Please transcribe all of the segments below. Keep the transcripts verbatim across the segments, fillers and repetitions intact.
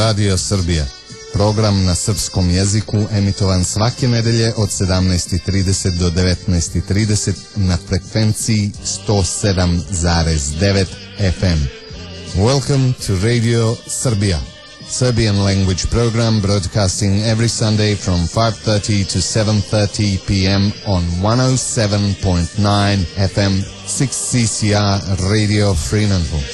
Radio Srbija. Program na srpskom jeziku emitovan svake nedelje od sedamnaest i trideset do devetnaest i trideset na frekvenciji sto sedam zarez devet F M. Welcome to Radio Serbia, Serbian language program broadcasting every Sunday from five thirty to seven thirty p m on one oh seven point nine F M six C C R Radio Fremantle.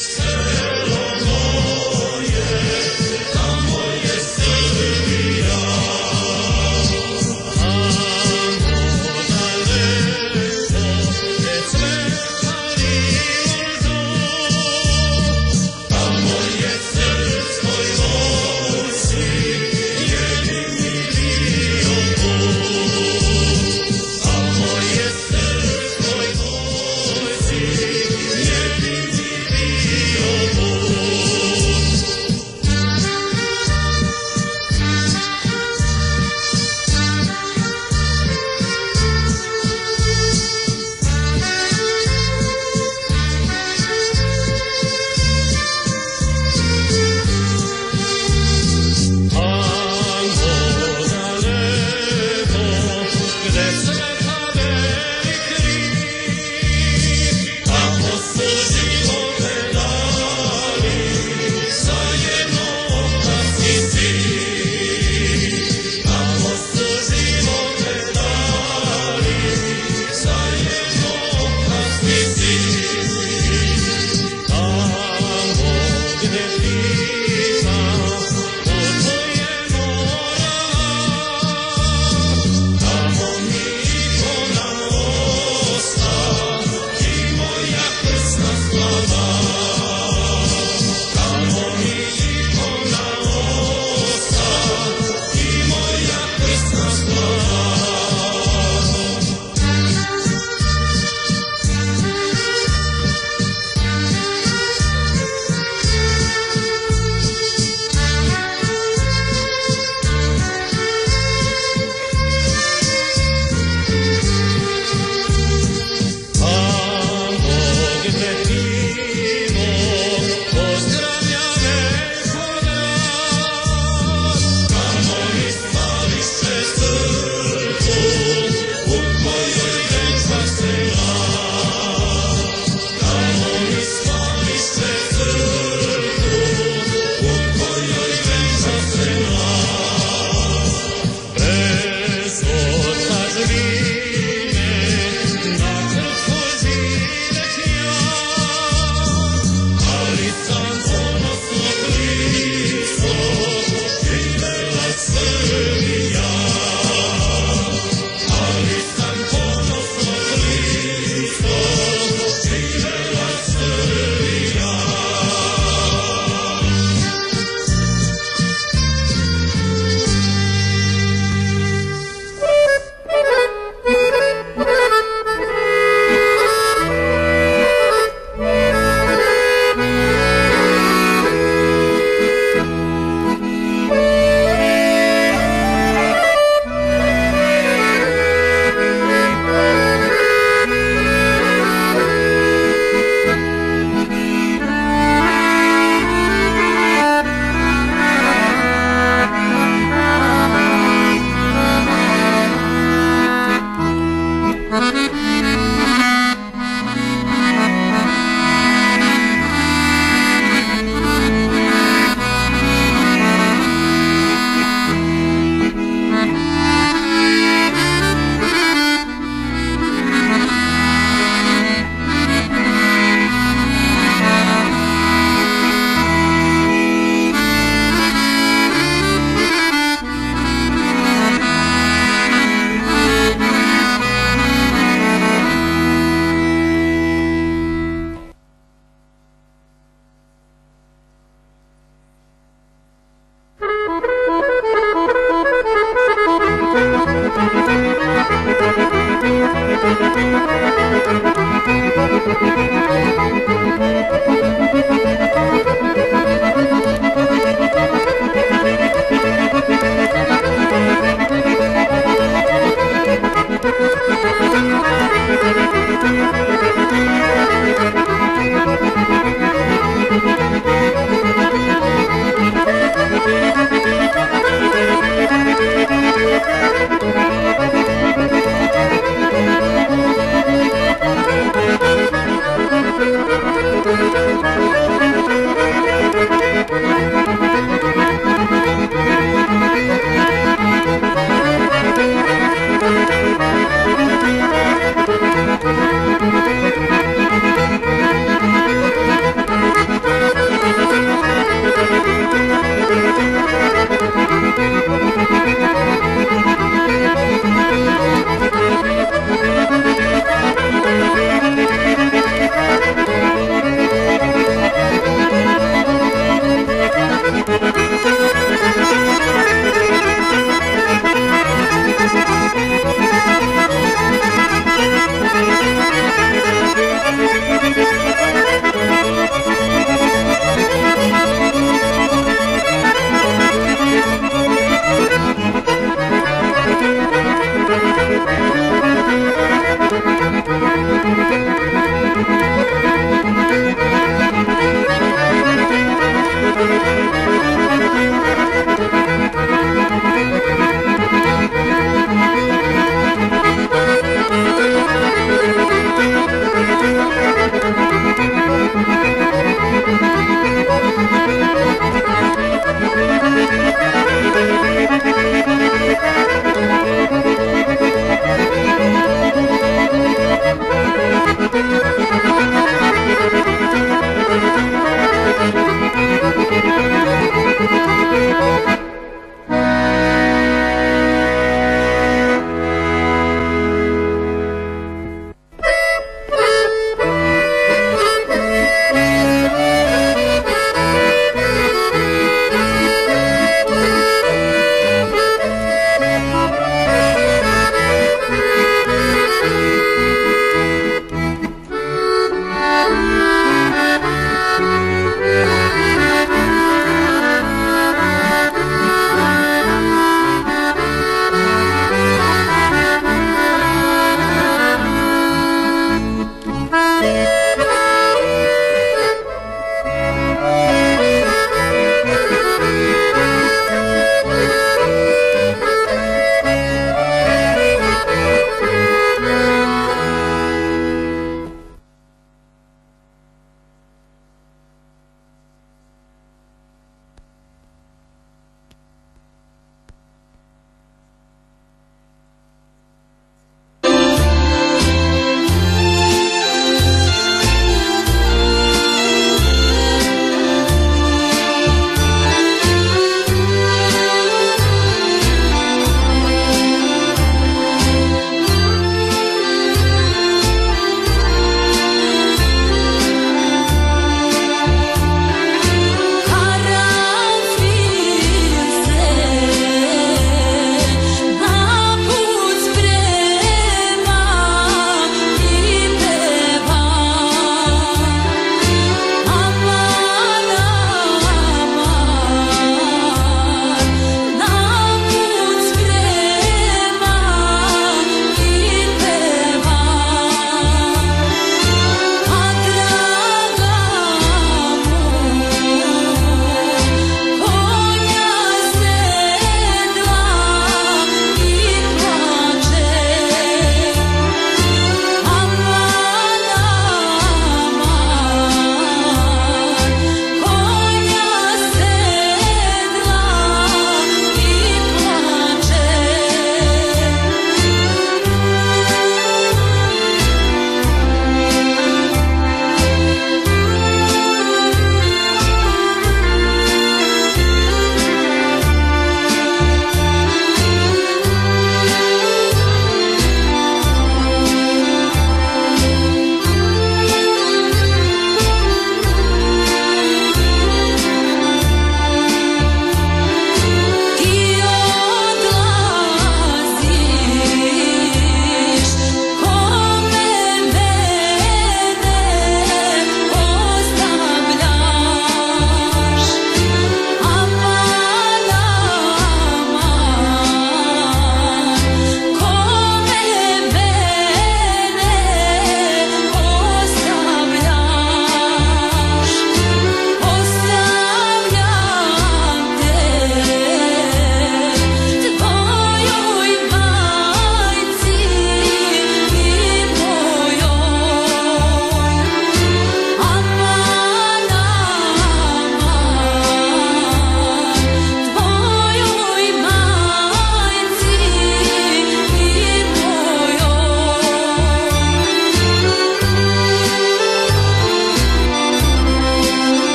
Thank you.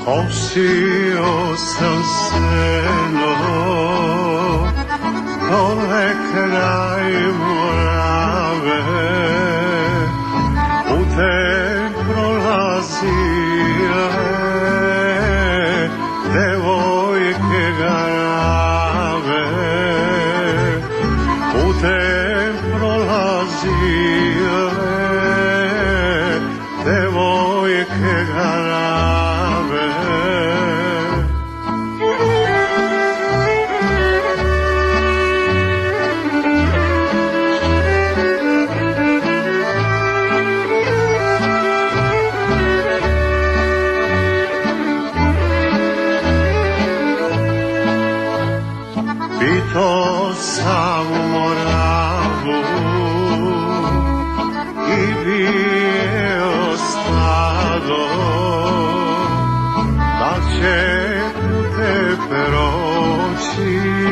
Osio sam seno, dole kraj Morave, putem prolazile devojke garave, putem prolazile devojke garave. Pito sam Moravu i bio stado, da će pute proći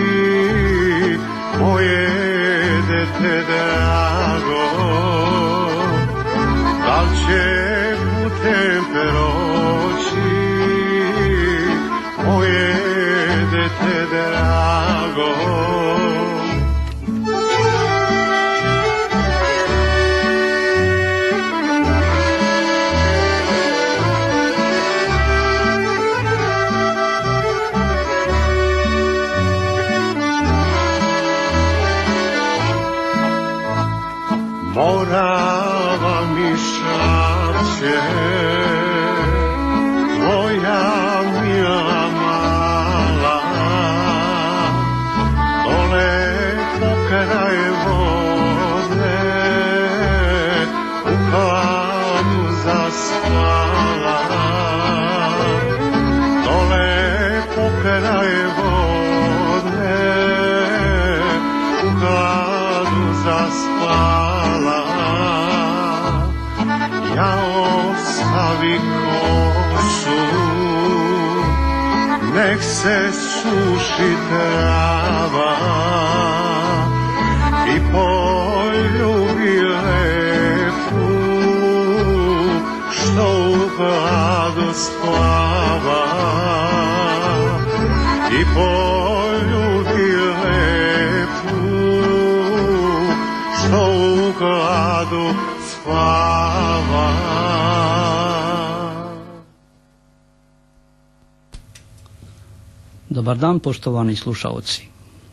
moje dete drago, da će putem proći moje dete drago. Morava mi šapće, tvoja mila mala, dole pokraj vode, u hladu zaspala, dole pokraj vode, u hladu zaspala. Ja ostavi kosu, nek se suši trava i poljubi lepu što u hladu spava, i poljubi lepu što u hladu spava. Dobar dan, poštovani slušaoci.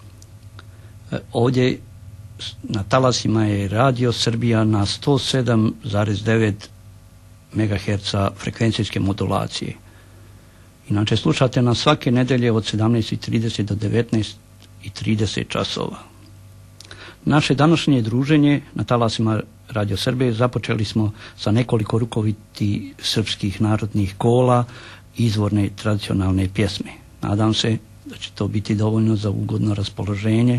Ovdje na talasima je Radio Srbija na sto sedam zarez devet megaherca frekvencijske modulacije. Inače, slušate nas svake nedelje od sedamnaest i trideset do devetnaest i trideset časova. Naše današnje druženje na talasima Radio Srbije započeli smo sa nekoliko rukoviti srpskih narodnih kola, izvorne tradicionalne pjesme. Nadam se da će to biti dovoljno za ugodno raspoloženje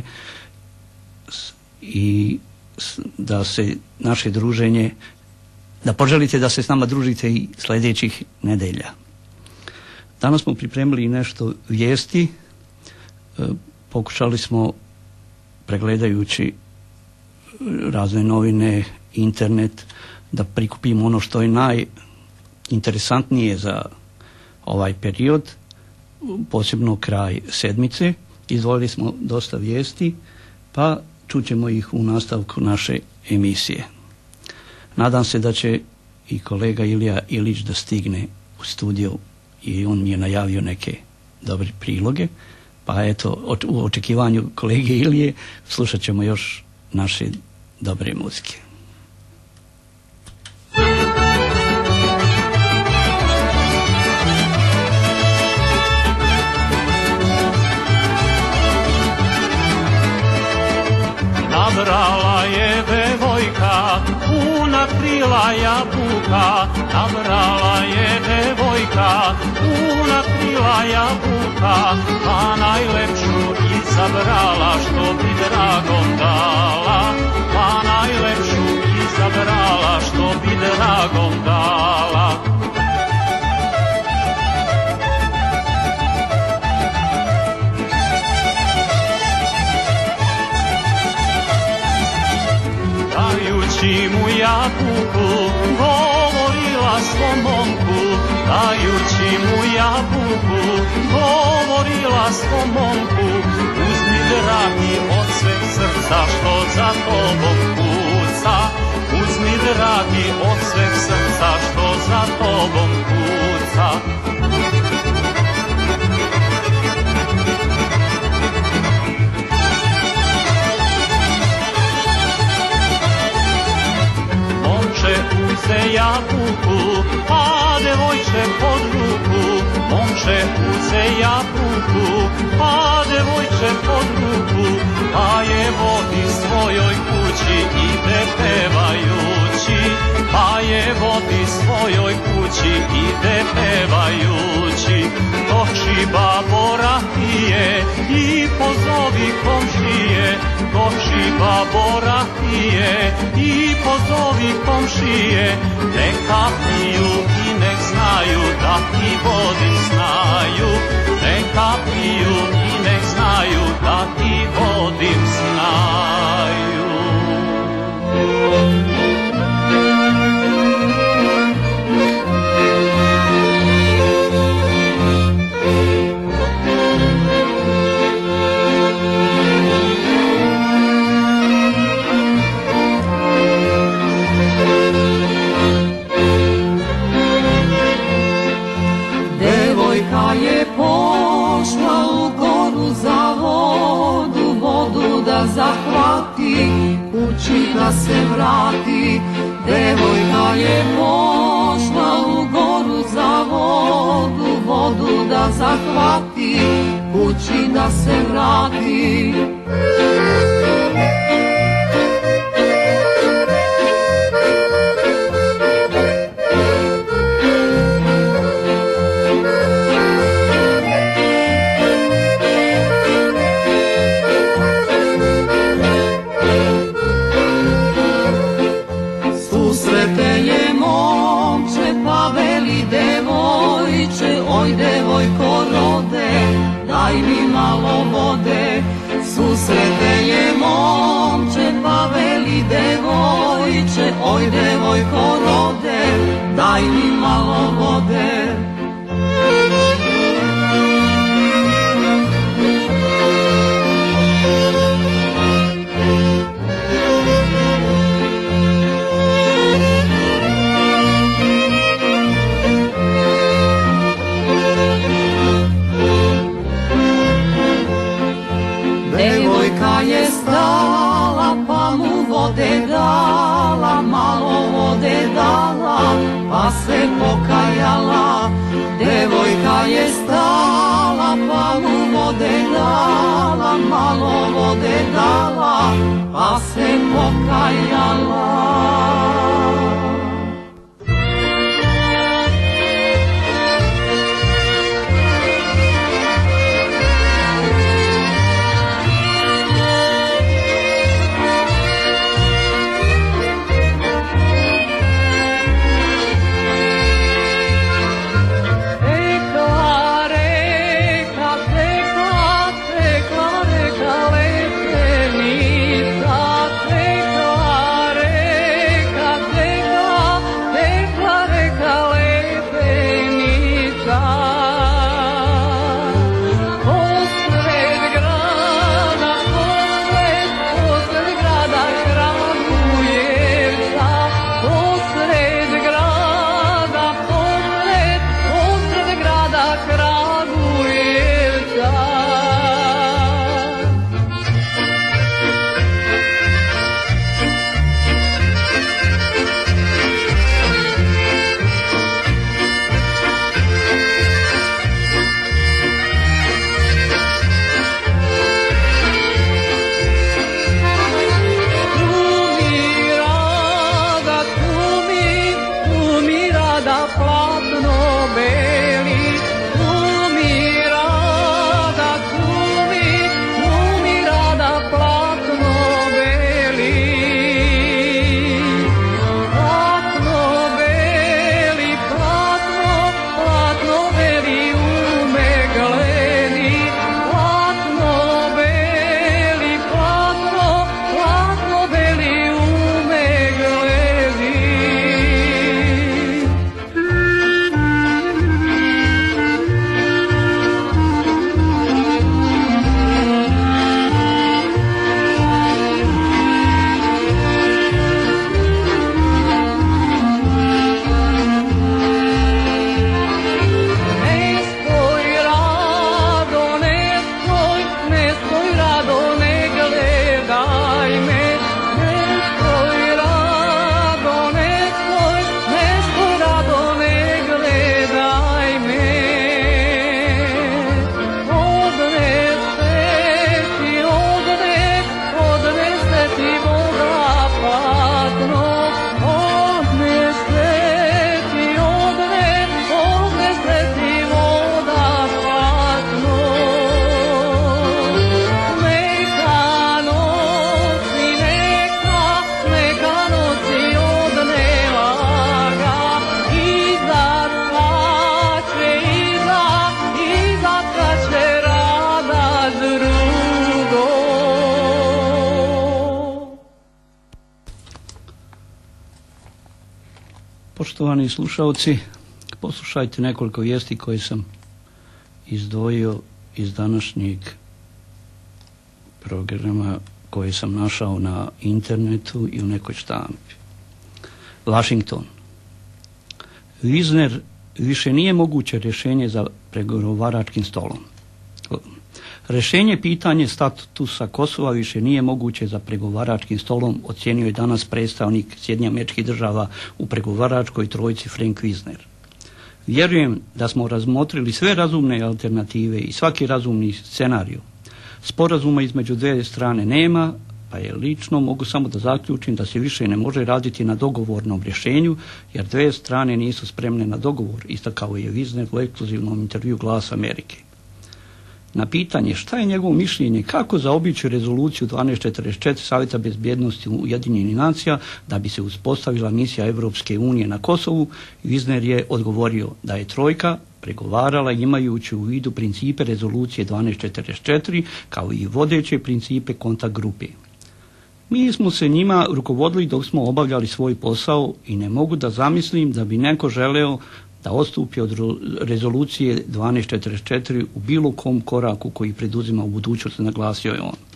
i da se naše druženje, da poželite da se s nama družite i sljedećih nedelja. Danas smo pripremili nešto vijesti, pokušali smo, pregledajući razne novine, internet, da prikupimo ono što je najinteresantnije za ovaj period, posebno kraj sedmice. Izdvojili smo dosta vijesti, pa čućemo ih u nastavku naše emisije. Nadam se da će i kolega Ilija Ilić da stigne u studio i on mi je najavio neke dobre priloge, pa eto, u očekivanju kolege Ilije slušat ćemo još naše dobre muzike. Nabrala je devojka, puna krila jabuka, nabrala je devojka, puna krila jabuka, pa najlepšu izabrala što bi dragom dala, pa najlepšu izabrala što bi dragom dala. Dajući mu jabuku, govorila svom momku, dajući mu jabuku, govorila svom momku, uzmi dragi od sveg srca što za tobom kuca, uzmi dragi od sveg srca što za tobom kuca. Momče uze jabuku, a devojče pod ruku, momče uze jabuku, a devojče pod ruku, a je vodi svojoj kući, ide pevajući, pa je vodi svojoj kući, ide pevajući. Doći babo Rahije i pozovi komšije, doći babo Rahije i pozovi komšije, neka piju i nek znaju da ti vodim znaju, neka piju i nek znaju da ti vodim znaju. Je pošla u goru za vodu, vodu da zahvati, kući da se vrati. Devojka je pošla u goru za vodu, vodu da zahvati, kući da se vrati. Oj devojko rode, daj mi malo vode. Susrete je momče, pa veli devojče, oj devojko rode, daj mi malo vode. Je stala pa mu vode dala, malo vode dala, pa se pokajala. Devojka je stala pa mu vode dala, malo vode dala, pa se pokajala. Tekla reka lepenica, tekla reka. Poštovani slušalci, poslušajte nekoliko vijesti koje sam izdvojio iz današnjeg programa koje sam našao na internetu i u nekoj štampi. Washington. Wizner više nije moguće rješenje za pregovaračkim stolom. Rješenje pitanje statusa Kosova više nije moguće za pregovaračkim stolom, ocijenio je danas predstavnik Sjedinjenih Američkih Država u pregovaračkoj trojci Frank Wizner. Vjerujem da smo razmotrili sve razumne alternative i svaki razumni scenarij. Sporazuma između dvije strane nema, pa je lično mogu samo da zaključim da se više ne može raditi na dogovornom rješenju, jer dvije strane nisu spremne na dogovor, istakao je Wizner u ekskluzivnom intervju Glas Amerike. Na pitanje šta je njegovo mišljenje kako zaobići rezoluciju dvanaest četrdeset četiri Savjeta bezbjednosti Ujedinjenih nacija da bi se uspostavila misija Europske unije na Kosovu, Wizner je odgovorio da je trojka pregovarala imajući u vidu principe rezolucije dvanaest četrdeset četiri kao i vodeće principe kontakt grupe. Mi smo se njima rukovodili dok smo obavljali svoj posao i ne mogu da zamislim da bi neko želeo da odstupi od rezolucije dvanaest četrdeset četiri u bilo kom koraku koji preduzima u budućnosti, naglasio je on.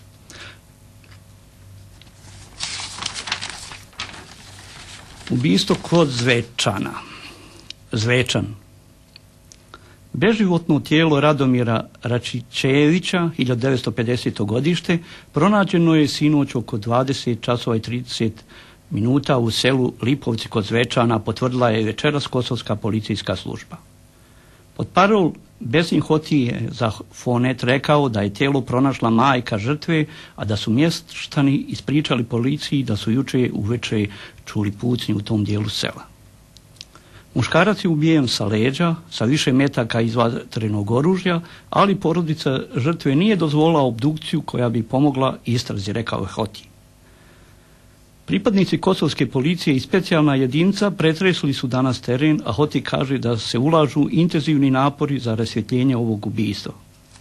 Ubistvo kod Zvečana. Zvečan. Beživotno tijelo Radomira Račićevića, hiljadu devetsto pedesete godište, pronađeno je sinoć oko dvadeset časova i trideset minuta u selu Lipovci kod Zvečana, potvrdila je večeras kosovska policijska služba. Pod parol Besin Hoti je za Fonet rekao da je tijelo pronašla majka žrtve, a da su mještani ispričali policiji da su juče uveče čuli pucnje u tom dijelu sela. Muškarac je ubijen sa leđa, sa više metaka iz vatrenog oružja, ali porodica žrtve nije dozvolila obdukciju koja bi pomogla istrazi, rekao je Hoti. Pripadnici kosovske policije i specijalna jedinca pretresli su danas teren, a Hoti kaže da se ulažu intenzivni napori za rasvjetljenje ovog ubistva.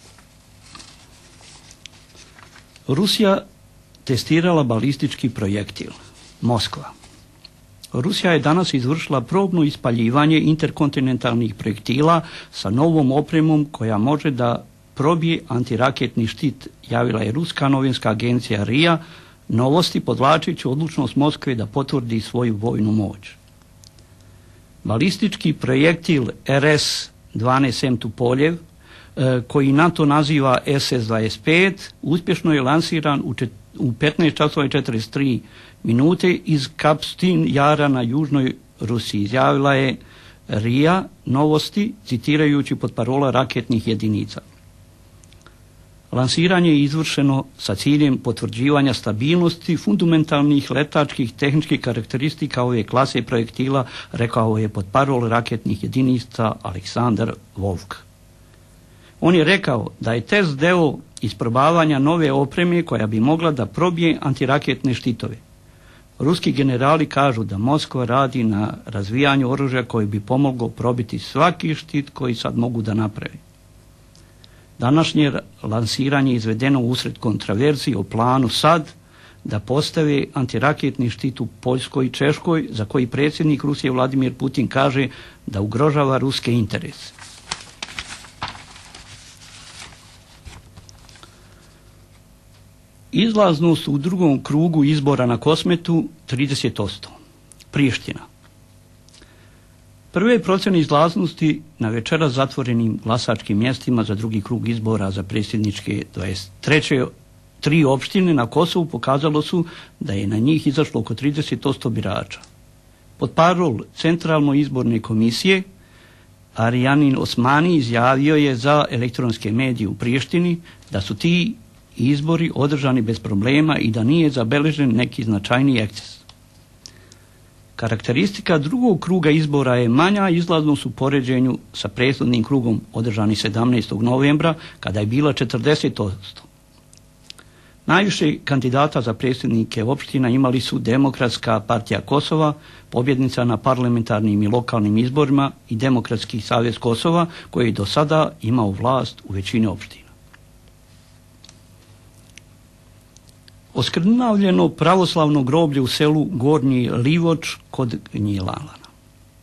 Rusija testirala balistički projektil. Moskva. Rusija je danas izvršila probno ispaljivanje interkontinentalnih projektila sa novom opremom koja može da probije antiraketni štit, javila je ruska novinska agencija R I A, Novosti podvlačeći odlučnost Moskve da potvrdi svoju vojnu moć. Balistički projektil R S dvanaest M Tupoljev, koji NATO naziva S S dvadeset pet, uspješno je lansiran u, čet, u petnaest časova i četrdeset tri minute iz Kapstin Jara na južnoj Rusiji, izjavila je R I A Novosti, citirajući pod parola raketnih jedinica. Lansiranje je izvršeno sa ciljem potvrđivanja stabilnosti fundamentalnih letačkih tehničkih karakteristika ove klase projektila, rekao je pod parol raketnih jedinica Aleksandar Volk. On je rekao da je test deo isprobavanja nove opreme koja bi mogla da probije antiraketne štitove. Ruski generali kažu da Moskva radi na razvijanju oružja koje bi pomoglo probiti svaki štit koji sad mogu da napravi. Današnje lansiranje izvedeno usred kontraverzije o planu sad da postave antiraketni štit u Poljskoj i Češkoj, za koji predsjednik Rusije Vladimir Putin kaže da ugrožava ruske interese. Izlaznost u drugom krugu izbora na Kosmetu trideset posto. Priština. Prve procjene izlaznosti na večeras zatvorenim glasačkim mjestima za drugi krug izbora za predsjedničke dvadeset treće tri opštine na Kosovu pokazalo su da je na njih izašlo oko trideset posto birača. Pod parol Centralne izborne komisije Arijanin Osmani izjavio je za elektronske medije u Prištini da su ti izbori održani bez problema i da nije zabeležen neki značajni eksces. Karakteristika drugog kruga izbora je manja izlaznost u poređenju sa prethodnim krugom održani sedamnaestog novembra kada je bila četrdeset posto. Najviše kandidata za predsjednike opština imali su Demokratska partija Kosova, pobjednica na parlamentarnim i lokalnim izborima, i Demokratski savez Kosova, koji je do sada imao vlast u većini opština. Oskrnavljeno pravoslavno groblje u selu Gornji Livoč kod Gnjilana.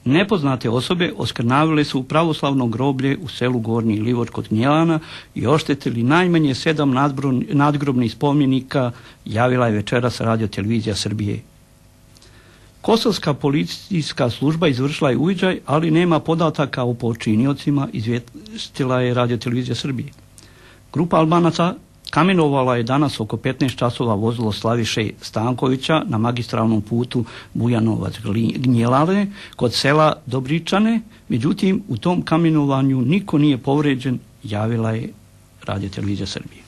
Nepoznate osobe oskrnavile su pravoslavno groblje u selu Gornji Livoč kod Gnjelana i oštetili najmanje sedam nadgrobnih spomenika, javila je večeras Radio televizija Srbije. Kosovska policijska služba izvršila je uviđaj, ali nema podataka o počiniocima, izvijestila je Radio televizija Srbije. Grupa Albanaca kamenovala je danas oko petnaest časova vozilo Slaviše Stankovića na magistralnom putu Bujanovac-Gnjelane kod sela Dobričane, međutim u tom kamenovanju niko nije povređen, javila je Radio televizija Srbije.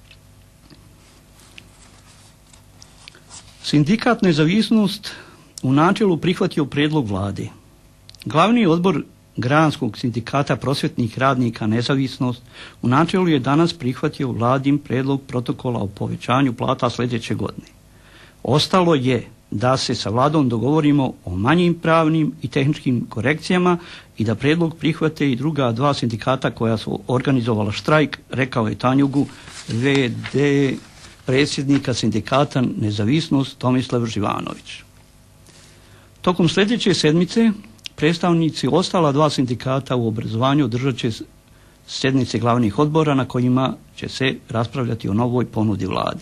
Sindikat Nezavisnost u načelu prihvatio prijedlog vlade. Glavni odbor Granskog sindikata prosvjetnih radnika Nezavisnost u načelu je danas prihvatio vladin prijedlog protokola o povećanju plata sljedeće godine. Ostalo je da se sa vladom dogovorimo o manjim pravnim i tehničkim korekcijama i da prijedlog prihvate i druga dva sindikata koja su organizovala štrajk, rekao je Tanjugu ve de predsjednika sindikata Nezavisnost Tomislav Živanović. Tokom sljedeće sedmice predstavnici ostala dva sindikata u obrazovanju održat će sjednice glavnih odbora na kojima će se raspravljati o novoj ponudi vlade.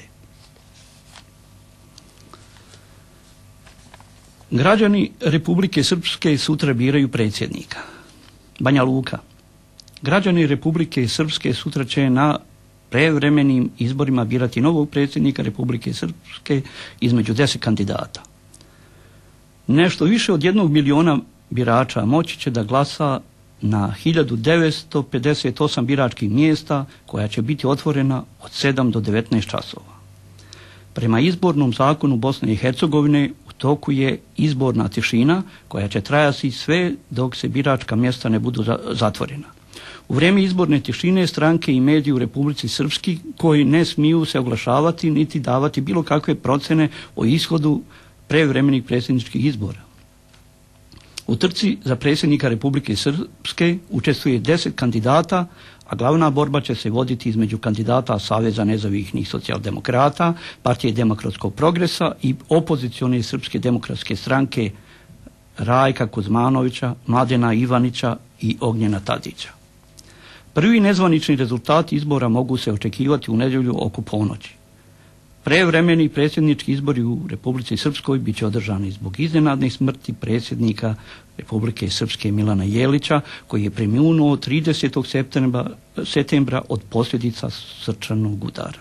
Građani Republike Srpske sutra biraju predsjednika. Banja Luka. Građani Republike Srpske sutra će na prevremenim izborima birati novog predsjednika Republike Srpske između deset kandidata. Nešto više od jednog miliona birača moći će da glasa na hiljadu devetsto pedeset osam biračkih mjesta koja će biti otvorena od sedam do devetnaest časova. Prema izbornom zakonu Bosne i Hercegovine u toku je izborna tišina koja će trajati sve dok se biračka mjesta ne budu zatvorena. U vrijeme izborne tišine stranke i mediji u Republici Srpski koji ne smiju se oglašavati niti davati bilo kakve procjene o ishodu prevremenih predsjedničkih izbora. U trci za predsjednika Republike Srpske učestvuje deset kandidata, a glavna borba će se voditi između kandidata Saveza nezavisnih socijaldemokrata, Partije demokratskog progresa i opozicione Srpske demokratske stranke Rajka Kuzmanovića, Mladena Ivanića i Ognjena Tadića. Prvi nezvanični rezultati izbora mogu se očekivati u nedjelju oko ponoći. Prevremeni predsjednički izbori u Republici Srpskoj bit će održani zbog iznenadne smrti predsjednika Republike Srpske Milana Jelića, koji je preminuo tridesetog septembra od posljedica srčanog udara.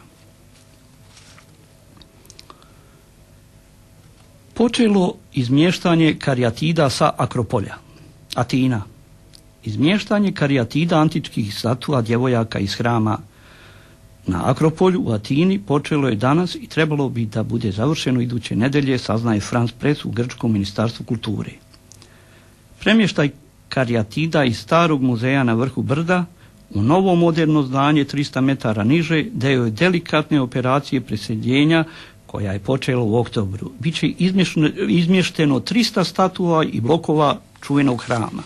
Počelo izmještanje karijatida sa Akropolja. Atina. Izmještanje karijatida antičkih statua djevojaka iz hrama na Akropolju u Atini počelo je danas i trebalo bi da bude završeno iduće nedelje, saznaje France Press u Grčkom ministarstvu kulture. Premještaj karijatida iz starog muzeja na vrhu brda u novo moderno zdanje trista metara niže dio je delikatne operacije preseljenja koja je počela u oktobru. Biće izmješteno trista statua i blokova čuvenog hrama.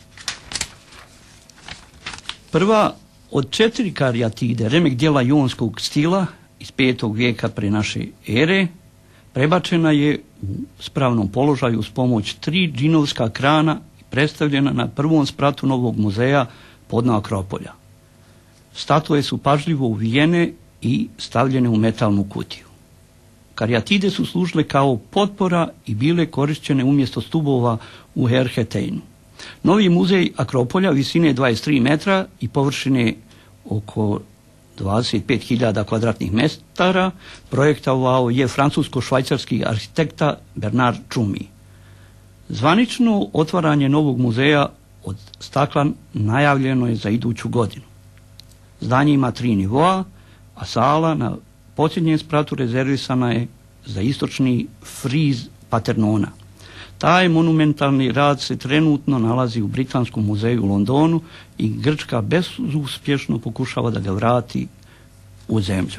Prva od četiri karijatide, remek dijela jonskog stila iz petog vijeka pre naše ere, prebačena je u spravnom položaju s pomoć tri džinovska krana i predstavljena na prvom spratu novog muzeja podno Akropolja. Statue su pažljivo uvijene i stavljene u metalnu kutiju. Karijatide su služile kao potpora i bile korišćene umjesto stubova u Herheteinu. Novi muzej Akropolja visine dvadeset tri metra i površine oko dvadeset pet hiljada kvadratnih metara projektovao je francusko-švajcarski arhitekta Bernard Čumi. Zvanično otvaranje novog muzeja od stakla najavljeno je za iduću godinu. Zdanje ima tri nivoa, a sala na posljednjem spratu rezervisana je za istočni friz Paternona. Taj monumentalni rad se trenutno nalazi u Britanskom muzeju u Londonu i Grčka bezuspješno pokušava da ga vrati u zemlju.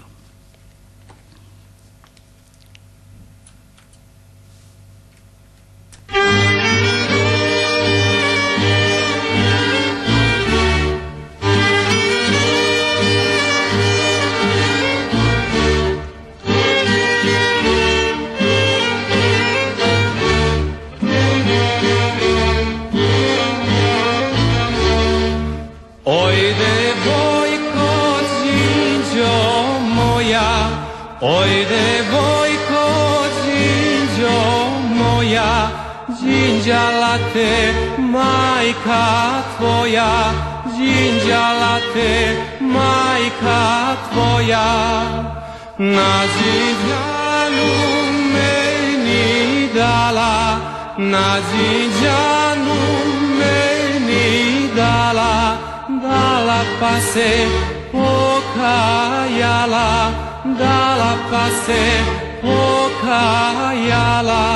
Đinđala te majka tvoja, đinđala te majka tvoja. Na Zinđanu meni dala, na Zinđanu meni dala, dala pa se pokajala, dala pa se pokajala.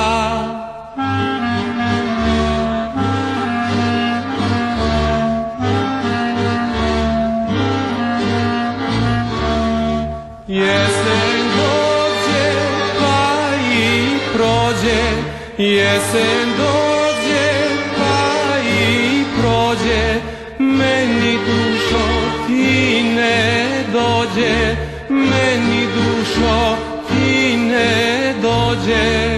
Jesen dođe pa i prođe, jesen dođe pa i prođe, meni dušo ti ne dođe, meni dušo ti ne dođe.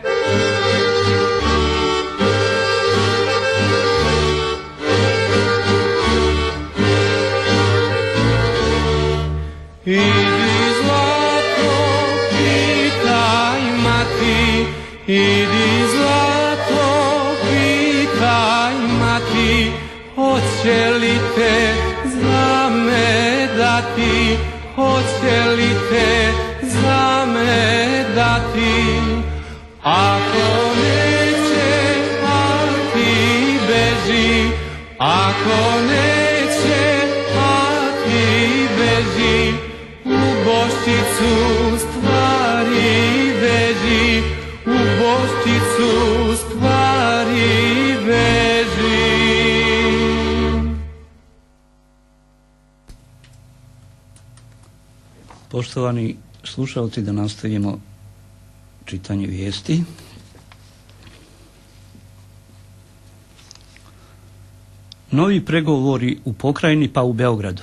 Idi zlato, pitaj mati, idi zlato, pitaj mati, hoće li te za me dati, hoće li te za me dati. Ako neće, a ti beži, ako neće, a ti beži, u Boščicu stvari veži, u Boščicu stvari veži. Poštovani slušalci, da nastavimo čitanje vijesti. Novi pregovori u pokrajini pa u Beogradu.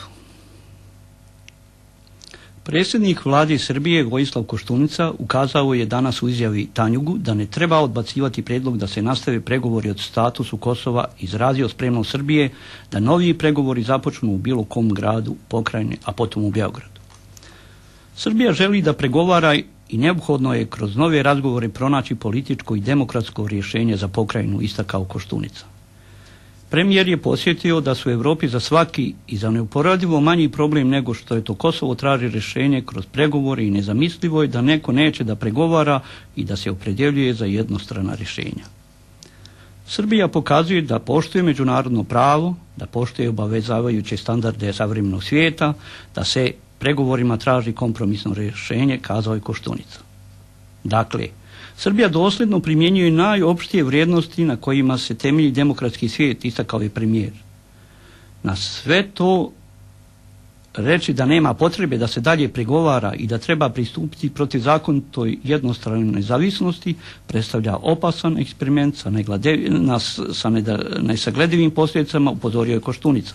Predsjednik vlade Srbije Vojislav Koštunica ukazao je danas u izjavi Tanjugu da ne treba odbacivati prijedlog da se nastave pregovori o statusu Kosova, izrazio spremnost Srbije da novi pregovori započnu u bilo kom gradu pokrajine, a potom u Beogradu. Srbija želi da pregovara i neophodno je kroz nove razgovore pronaći političko i demokratsko rješenje za pokrajinu, istakao Koštunica. Premijer je podsjetio da su u Europi za svaki i za neuporadivo manji problem nego što je to Kosovo traži rješenje kroz pregovore i nezamislivo je da neko neće da pregovara i da se opredjeljuje za jednostrana rješenja. Srbija pokazuje da poštuje međunarodno pravo, da poštuje obavezavajuće standarde savremenog svijeta, da se pregovorima traži kompromisno rješenje, kazao je Koštunica. Dakle, Srbija dosljedno primjenjuje najopštije vrijednosti na kojima se temelji demokratski svijet, istakao je premijer. Na sve to reći da nema potrebe da se dalje pregovara i da treba pristupiti protivzakonitoj jednostranoj nezavisnosti predstavlja opasan eksperiment sa, sa nesagledivim posljedicama, upozorio je Koštunica.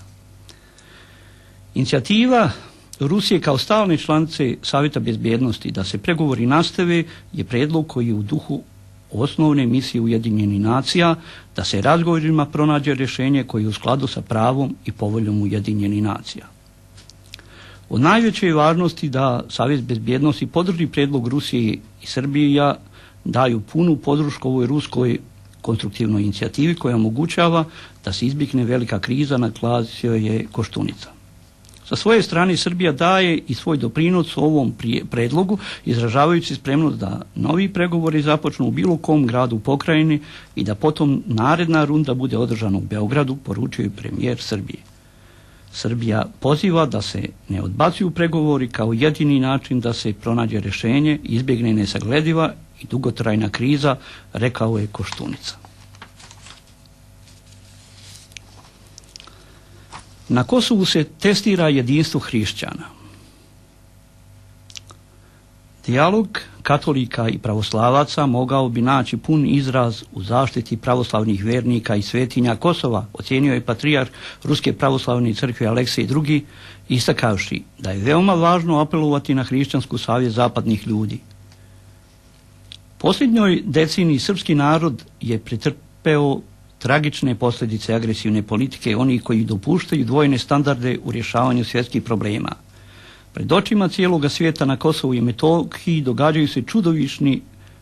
Inicijativa Rusije kao stalne članice Savjeta bezbjednosti da se pregovori nastave je prijedlog koji je u duhu osnovne misije Ujedinjenih nacija da se razgovorima pronađe rješenje koje je u skladu sa pravom i povoljom Ujedinjenih nacija. Od najveće je važnosti da Savjet bezbjednosti podrži prijedlog Rusije i Srbija daju punu podršku ovoj ruskoj konstruktivnoj inicijativi koja omogućava da se izbjegne velika kriza, naglasio je Koštunica. Sa svoje strane Srbija daje i svoj doprinos ovom predlogu, izražavajući spremnost da novi pregovori započnu u bilo kom gradu u pokrajini i da potom naredna runda bude održana u Beogradu, poručio je premijer Srbije. Srbija poziva da se ne odbacuju pregovori kao jedini način da se pronađe rješenje, izbjegne nesaglediva i dugotrajna kriza, rekao je Koštunica. Na Kosovu se testira jedinstvo hrišćana. Dijalog katolika i pravoslavaca mogao bi naći pun izraz u zaštiti pravoslavnih vernika i svetinja Kosova, ocijenio je patrijarh Ruske pravoslavne crkve Aleksej drugi, istakavši da je veoma važno apelovati na hrišćansku savjest zapadnih ljudi. Posljednjoj deceniji srpski narod je pretrpeo tragične posljedice agresivne politike onih koji dopuštaju dvojne standarde u rješavanju svjetskih problema. Pred očima cijeloga svijeta na Kosovu i Metohiji događaju se čudovišni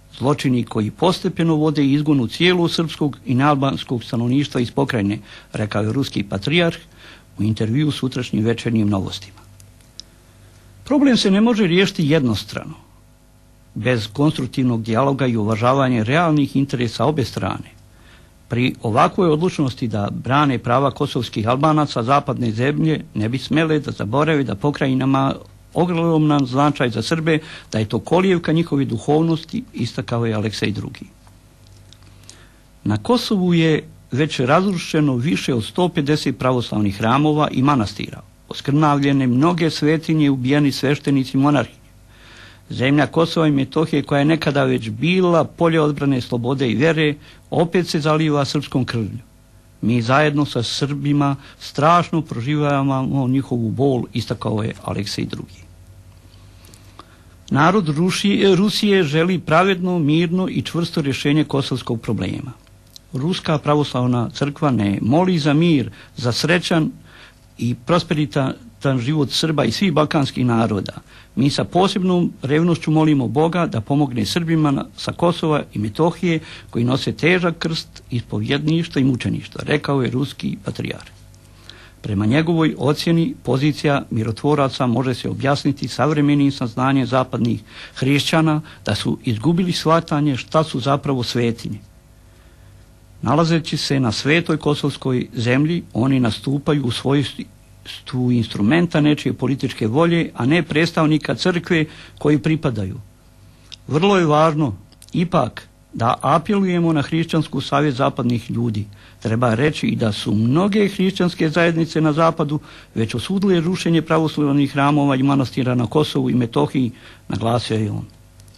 Zločini koji postepeno vode izgonu cijelog srpskog i nealbanskog stanovništva iz pokrajine, rekao je ruski patrijarh u intervju s utrašnjim Večernjim novostima. Problem se ne može riješiti jednostrano, bez konstruktivnog dijaloga i uvažavanja realnih interesa obe strane. Pri ovakvoj odlučnosti da brane prava kosovskih Albanaca, zapadne zemlje ne bi smjele da zaborave da pokrajinama ogroman značaj za Srbe, da je to kolijevka njihove duhovnosti, istakao je Aleksej drugi. Na Kosovu je već razrušeno više od sto pedeset pravoslavnih hramova i manastira, oskrnavljene mnoge svetinje, ubijeni sveštenici i monarhinje. Zemlja Kosova i Metohije, koja je nekada već bila polje odbrane slobode i vjere, opet se zaliva srpskom krvlju. Mi zajedno sa Srbima strašno proživljavamo njihovu bol, istakao je Aleksej drugi. Narod Rusije, Rusije želi pravedno, mirno i čvrsto rješenje kosovskog problema. Ruska pravoslavna crkva ne moli za mir, za srećan i prosperitetan život Srba i svih balkanskih naroda. Mi sa posebnom revnošću molimo Boga da pomogne Srbima sa Kosova i Metohije koji nose težak krst ispovjedništva i mučeništva, rekao je ruski patrijarh. Prema njegovoj ocjeni pozicija mirotvoraca može se objasniti savremenim saznanjem zapadnih hrišćana da su izgubili shvatanje šta su zapravo svetinje. Nalazeći se na svetoj kosovskoj zemlji, oni nastupaju u svojstvu instrumenta nečije političke volje, a ne predstavnika crkve koji pripadaju. Vrlo je važno ipak da apelujemo na hrišćansku savjet zapadnih ljudi. Treba reći i da su mnoge hrišćanske zajednice na zapadu već osudile rušenje pravoslavnih hramova i manastira na Kosovu i Metohiji, naglasio je on.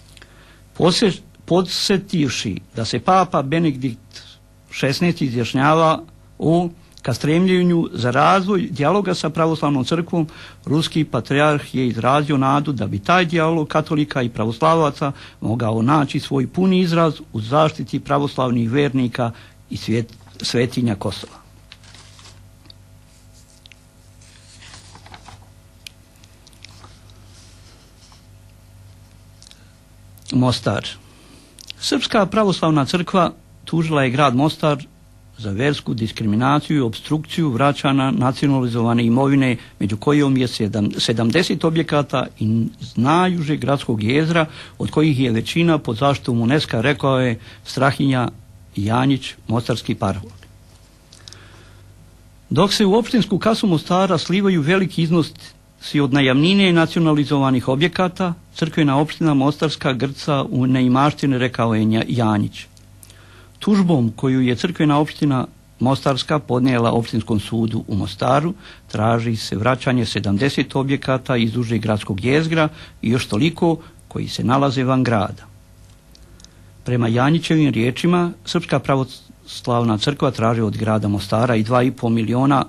Podsjetivši da se papa Benedikt šesnaesti izjašnjava o ka stremljenju za razvoj dijaloga sa pravoslavnom crkvom, ruski patrijarh je izrazio nadu da bi taj dijalog katolika i pravoslavaca mogao naći svoj puni izraz u zaštiti pravoslavnih vernika i svet, svetinja Kosova. Mostar. Srpska pravoslavna crkva tužila je grad Mostar za versku diskriminaciju i obstrukciju vraćana nacionalizovane imovine, među kojom je sedamdeset objekata i znajuže gradskog jezera, od kojih je većina pod zaštitom UNESCO, rekao je Strahinja Janjić, mostarski parolog. Dok se u opštinsku kasu Mostara slivaju veliki iznosi od najamnine nacionalizovanih objekata, crkvena opština Mostarska grca u neimaštini, rekao je Janjić. Tužbom koju je crkvena opština Mostarska podnijela opštinskom sudu u Mostaru traži se vraćanje sedamdeset objekata iz užeg gradskog jezgra i još toliko koji se nalaze van grada. Prema Janjićevim riječima, Srpska pravoslavna crkva traži od grada Mostara i dva i pol miliona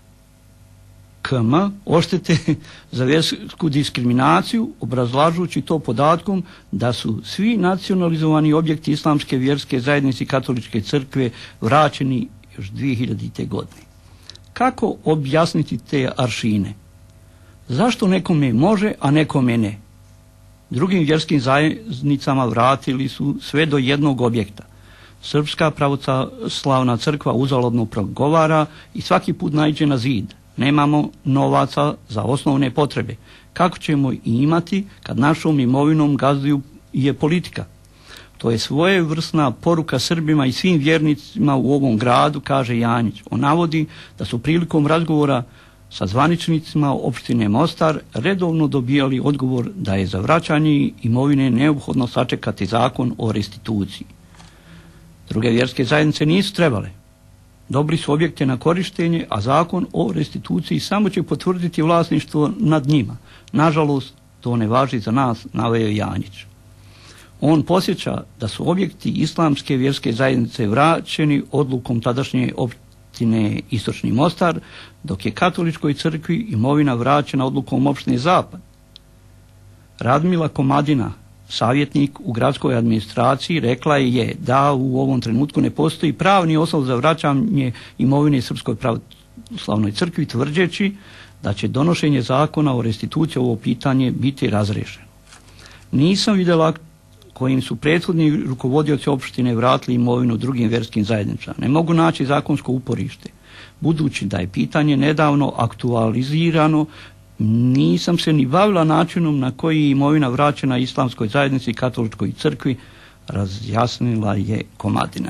km oštete za vjersku diskriminaciju, obrazlažući to podatkom da su svi nacionalizovani objekti islamske vjerske zajednice katoličke crkve vraćeni još dvije hiljadite. godine. Kako objasniti te aršine? Zašto nekome može, a nekome ne? Drugim vjerskim zajednicama vratili su sve do jednog objekta. Srpska pravoslavna crkva uzaludno progovara i svaki put naiđe na zid. Nemamo novaca za osnovne potrebe. Kako ćemo i imati kad našom imovinom gazduju je politika? To je svojevrsna poruka Srbima i svim vjernicima u ovom gradu, kaže Janjić. On navodi da su prilikom razgovora sa zvaničnicima opštine Mostar redovno dobijali odgovor da je za vraćanje imovine neophodno sačekati zakon o restituciji. Druge vjerske zajednice nisu trebale. Dobri su objekte na korištenje, a zakon o restituciji samo će potvrditi vlasništvo nad njima. Nažalost, to ne važi za nas, naveo Janjić. On posjeća da su objekti islamske vjerske zajednice vraćeni odlukom tadašnje opštine Istočni Mostar, dok je katoličkoj crkvi imovina vraćena odlukom opštine Zapad. Radmila Komadina, savjetnik u gradskoj administraciji, rekla je da u ovom trenutku ne postoji pravni osnov za vraćanje imovine Srpskoj pravoslavnoj crkvi, tvrđeći da će donošenje zakona o restituciji ovo pitanje biti razrešeno. Nisam vidjela kojim su prethodni rukovodioci opštine vratili imovinu drugim vjerskim zajednicama. Ne mogu naći zakonsko uporište. Budući da je pitanje nedavno aktualizirano, nisam se ni bavila načinom na koji je imovina vraćena islamskoj zajednici i katoličkoj crkvi, razjasnila je Komadina.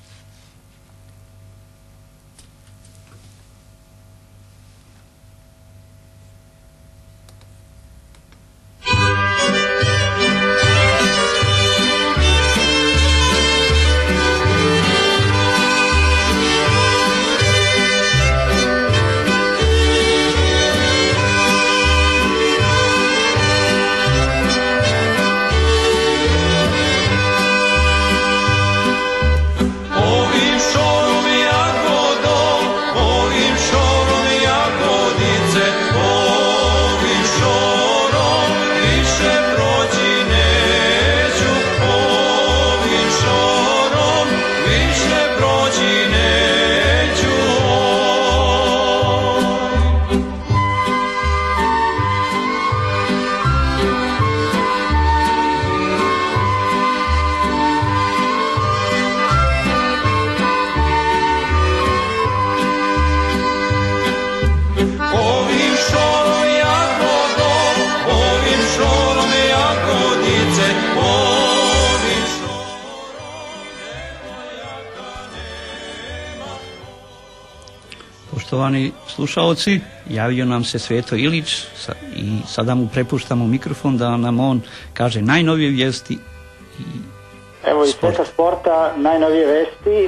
Poštovani slušaoci, javio nam se Sveto Ilić i sada mu prepuštamo mikrofon da nam on kaže najnovije vijesti. I Evo iz sveta sporta najnovije vesti. E,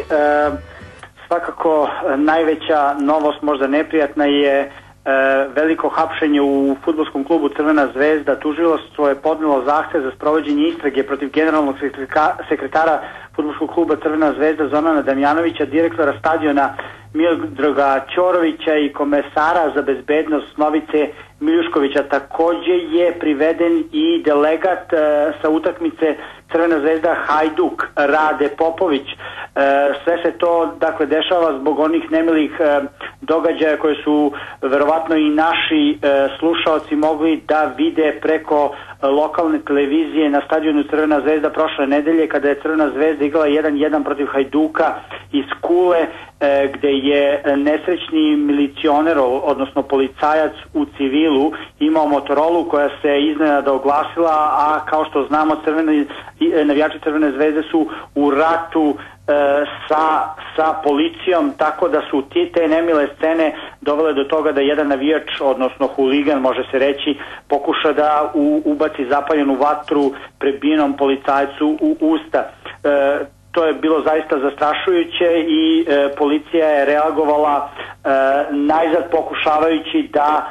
svakako najveća novost, možda neprijatna, je e, veliko hapšenje u fudbalskom klubu Crvena zvezda. Tužilaštvo je podnelo zahtev za sprovođenje istrage protiv generalnog sekretara fudbalskog kluba Crvena zvezda Zorana Damjanovića, direktora stadiona Miodraga Ćorovića i komesara za bezbednost Novice Miljuškovića. Također je priveden i delegat e, sa utakmice Crvena zvezda Hajduk Rade Popović. E, sve se to dakle dešava zbog onih nemilih e, događaja koje su verovatno i naši e, slušaoci mogli da vide preko e, lokalne televizije na stadionu Crvena zvezda prošle nedelje, kada je Crvena zvezda igrala jedan jedan protiv Hajduka iz Kule, e, gde je nesrećni milicioner, odnosno policajac u civilu, imao Motorolu koja se iznenada oglasila, a kao što znamo crveni, navijači Crvene zvezde su u ratu e, sa, sa policijom, tako da su ti, te nemile scene dovele do toga da jedan navijač, odnosno huligan može se reći, pokuša da u, ubaci zapaljenu vatru prebijenom policajcu u usta. E, To je bilo zaista zastrašujuće i e, policija je reagovala e, najzad pokušavajući da e,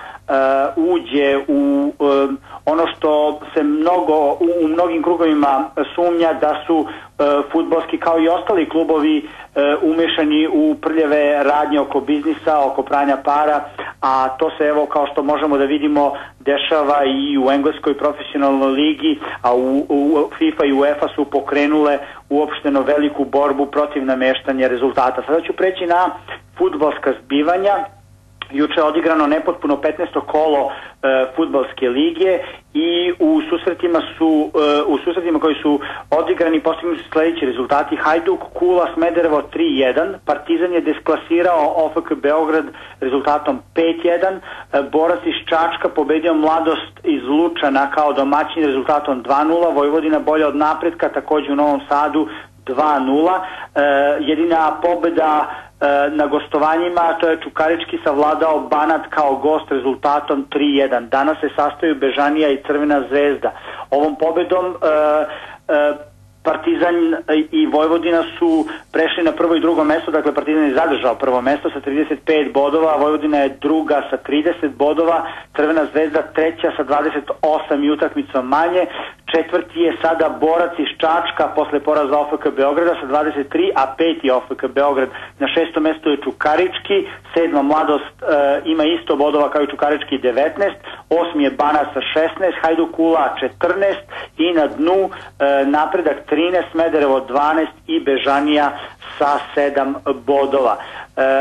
uđe u e, ono što se mnogo u, u mnogim krugovima sumnja da su e, fudbalski kao i ostali klubovi e, umešani u prljave radnje oko biznisa, oko pranja para, a to se evo kao što možemo da vidimo dešava i u engleskoj profesionalnoj ligi, a u, u FIFA i UEFA su pokrenule uopšteno veliku borbu protiv nameštanja rezultata. Sada ću preći na fudbalska zbivanja. Juče je odigrano nepotpuno petnaesto kolo e, fudbalske lige i u susretima su e, u susretima koji su odigrani postignuti su sljedeći rezultati: Hajduk Kula Smederevo tri jedan, Partizan je desklasirao O F K Beograd rezultatom pet jedan, e, Borac iz Čačka pobedio Mladost iz Lučana kao domaćin rezultatom dva nula, Vojvodina bolja od Napretka također u Novom Sadu dva nula. E, jedina pobjeda e, na gostovanjima, to je Čukarički savladao Banat kao gost rezultatom tri jedan. Danas se sastaju Bežanija i Crvena zvezda. Ovom pobjedom e, e, Partizan i Vojvodina su prešli na prvo i drugo mesto, dakle Partizan je zadržao prvo mesto sa trideset pet bodova, Vojvodina je druga sa trideset bodova, Crvena zvezda treća sa dvadeset osam i utakmicom manje, četvrti je sada Borac iz Čačka posle poraza O F K Beograda sa dvadeset tri, a peti O F K Beograd. Na šestom mestu je Čukarički, sedma Mladost e, ima isto bodova kao i Čukarički devetnaest, osmi je Banat sa šesnaest, Hajduk Kula četrnaest i na dnu e, Napredak trinaest, Smederevo dvanaest i Bežanija sa sedam bodova. E,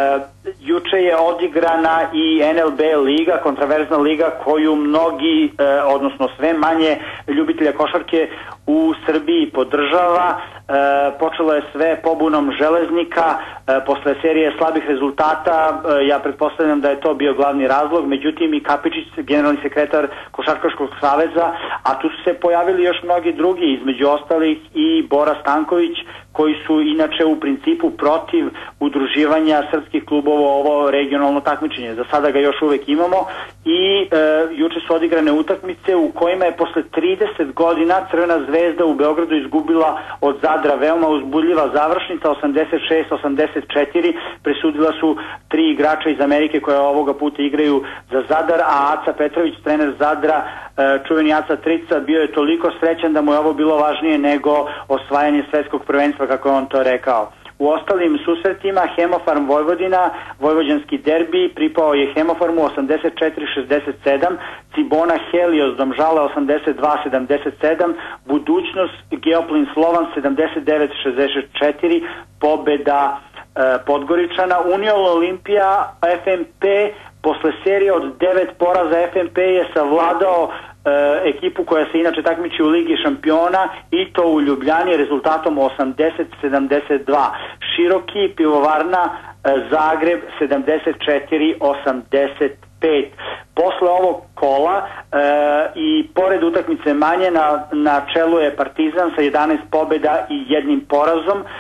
juče je odigrana i N L B liga, kontraverzna liga koju mnogi, e, odnosno sve manje ljubitelja košarke u Srbiji podržava. E, počelo je sve pobunom Železnika e, posle serije slabih rezultata. E, ja pretpostavljam da je to bio glavni razlog, međutim i Kapičić, generalni sekretar Košarkaškog saveza, a tu su se pojavili još mnogi drugi, između ostalih i Bora Stanković, koji su inače u principu protiv udruživanja srpskih klubova u ovo regionalno takmičenje. Za sada ga još uvek imamo i e, juče su odigrane utakmice u kojima je posle trideset godina Crvena zvezda u Beogradu izgubila od Zadra. Veoma uzbudljiva završnica, osamdeset šest osamdeset četiri. Presudila su tri igrača iz Amerike koja ovoga puta igraju za Zadar, a Aca Petrović, trener Zadra, e, čuveni Aca Trica, bio je toliko srećan da mu je ovo bilo važnije nego osvajanje svetskog prvenstva, kako je on to rekao. U ostalim susretima Hemofarm Vojvodina, vojvođanski derbi, pripao je Hemofarmu osamdeset četiri šezdeset sedam, Cibona Helios Domžale osamdeset dva sedamdeset sedam, Budućnost Geoplin Slovan sedamdeset devet šezdeset četiri, pobeda e, Podgoričana. Union Olimpija F M P posle serije od devet poraza F M P je savladao E, ekipu koja se inače takmiči u Ligi šampiona i to u Ljubljani rezultatom osamdeset sedamdeset dva. Široki Pivovarna e, Zagreb sedamdeset četiri osamdeset pet. Posle ovog kola e, i pored utakmice manje na, na čelu je Partizan sa jedanaest pobjeda i jednim porazom. E,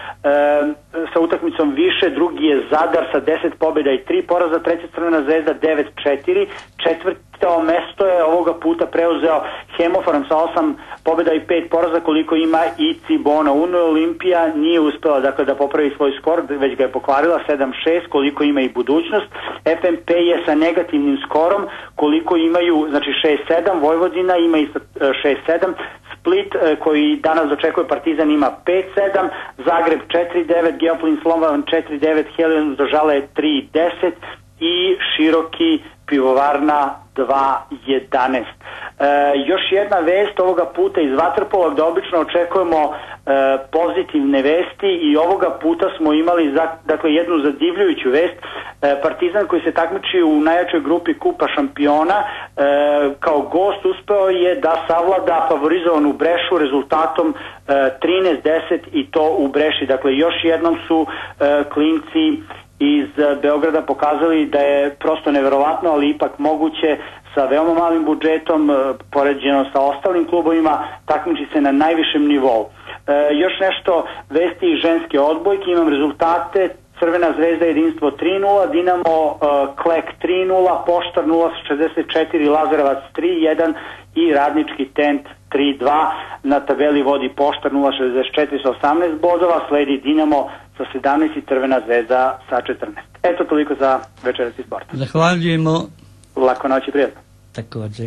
sa utakmicom više drugi je Zadar sa deset pobjeda i tri poraza, treća Crvena zvezda devet četiri, četvrto mesto je ovoga puta preuzeo Hemofarm sa osam pobjeda i pet poraza koliko ima i Cibona. Union Olimpija nije uspela dakle da popravi svoj skor, već ga je pokvarila sedam šest koliko ima i Budućnost. F M P je sa negativnim skorom koliko imaju, znači šest sedam, Vojvodina ima isto šest sedam, Split koji danas dočekuje Partizan ima pet sedam, Zagreb četiri devet, Geoplin Slovan četiri devet, Helios Domžale tri deset i Široki Pivovarna dva jedanaest. E, još jedna vest ovoga puta iz vaterpola gde obično očekujemo e, pozitivne vesti i ovoga puta smo imali za, dakle jednu zadivljujuću vest. E, Partizan koji se takmiči u najjačoj grupi Kupa šampiona e, kao gost uspeo je da savlada favorizovanu Brešu rezultatom e, trinaest deset i to u Breši. Dakle još jednom su e, klinci iz Beograda pokazali da je prosto neverovatno, ali ipak moguće sa veoma malim budžetom, poređeno sa ostalim klubovima, takmiči se na najvišem nivou. E, još nešto vesti iz ženske odbojke, imam rezultate. Crvena zvezda jedinstvo tri nula, Dinamo uh, Klek tri nula, Poštar nula šezdeset četiri, Lazarevac tri jedan i Radnički Tent tri dva. Na tabeli vodi Poštar nula šezdeset četiri sa osamnaest bodova, sledi Dinamo sa sedamnaest i Crvena zvezda sa četrnaest. Eto toliko za večerašnji sport. Zahvaljujemo. Lako noć i prijatno. Također.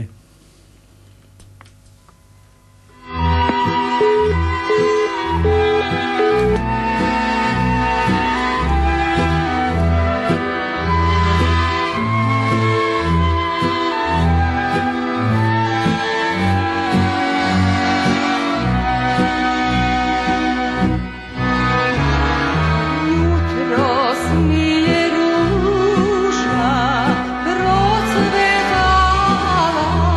Procvetala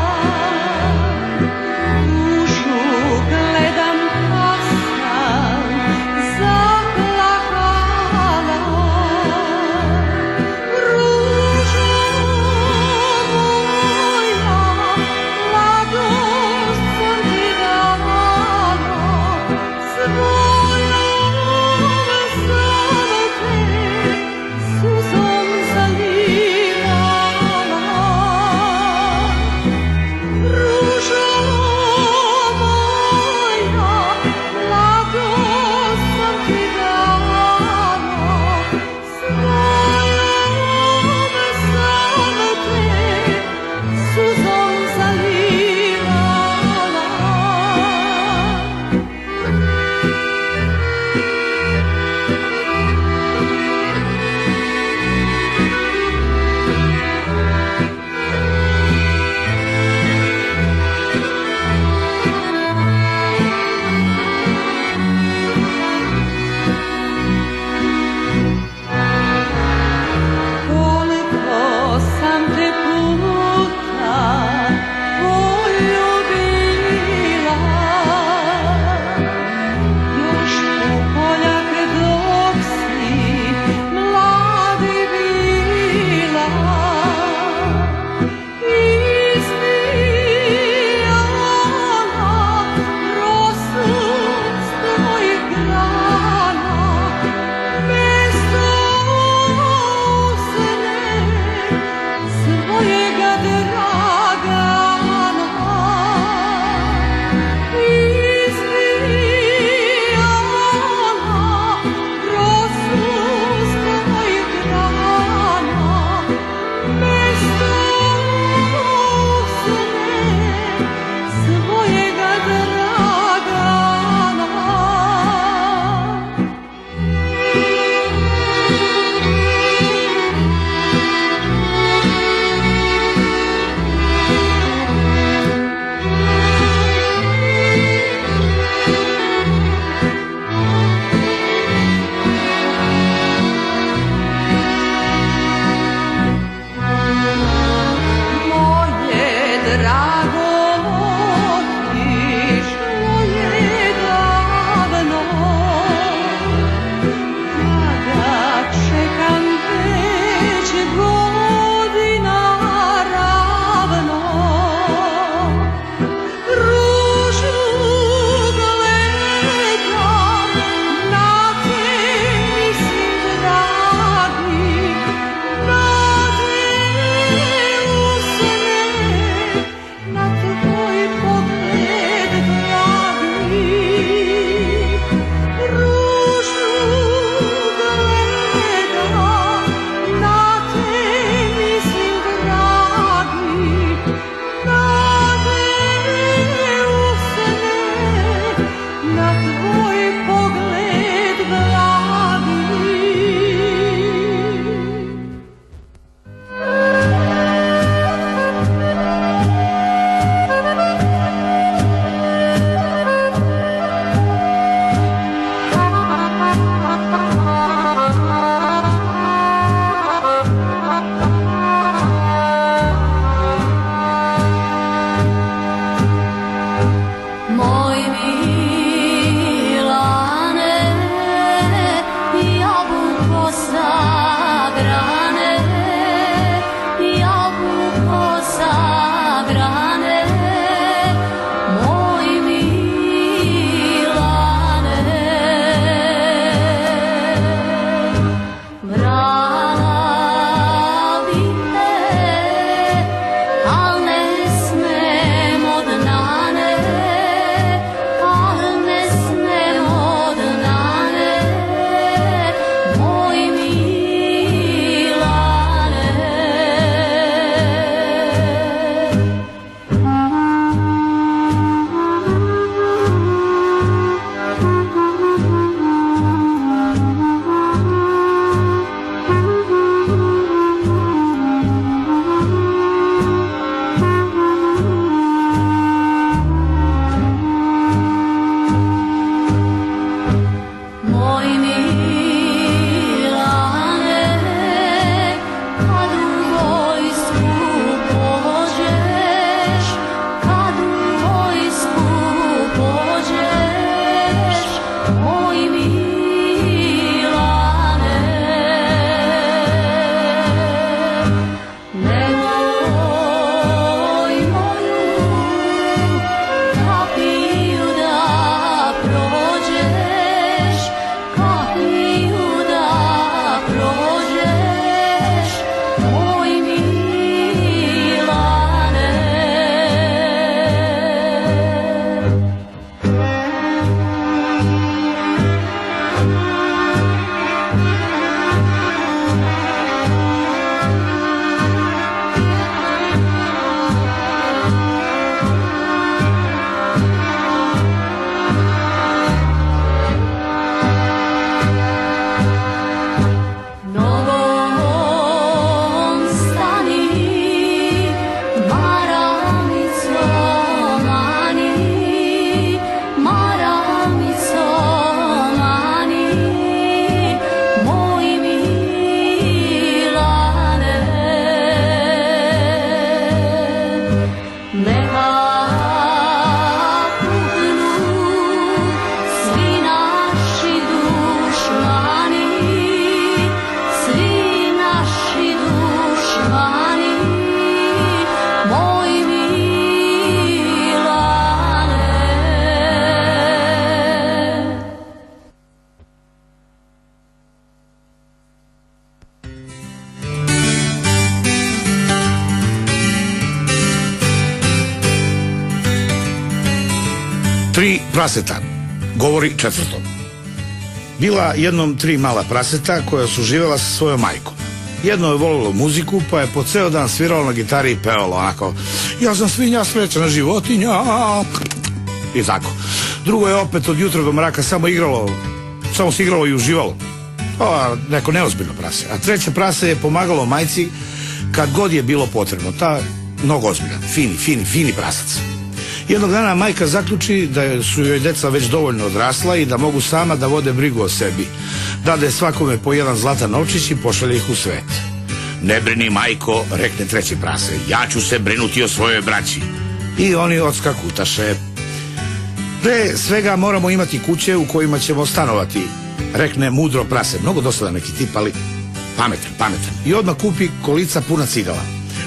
Tri praseta, govori četvrtom. Bila jednom tri mala praseta koja su živjela sa svojom majkom. Jedno je volilo muziku, pa je po ceo dan sviralo na gitari i pevalo onako: ja sam svinja, srećna životinja, i tako. Drugo je opet od jutra do mraka samo igralo, samo se igralo i uživalo. To neko neozbiljno prase. A treće prase je pomagalo majci kad god je bilo potrebno. Ta mnogo ozbiljan, fini, fini, fini prasac. Jednog dana majka zaključi da su joj deca već dovoljno odrasla i da mogu sama da vode brigu o sebi. Dade svakome po jedan zlatan novčić i pošalje ih u svet. Ne brini, majko, rekne treći prase, ja ću se brinuti o svojoj braći. I oni odskakutaše. Pre svega moramo imati kuće u kojima ćemo stanovati, rekne mudro prase, mnogo dosadan neki tip, ali pametan, pametan. I odmah kupi kolica puna cigala.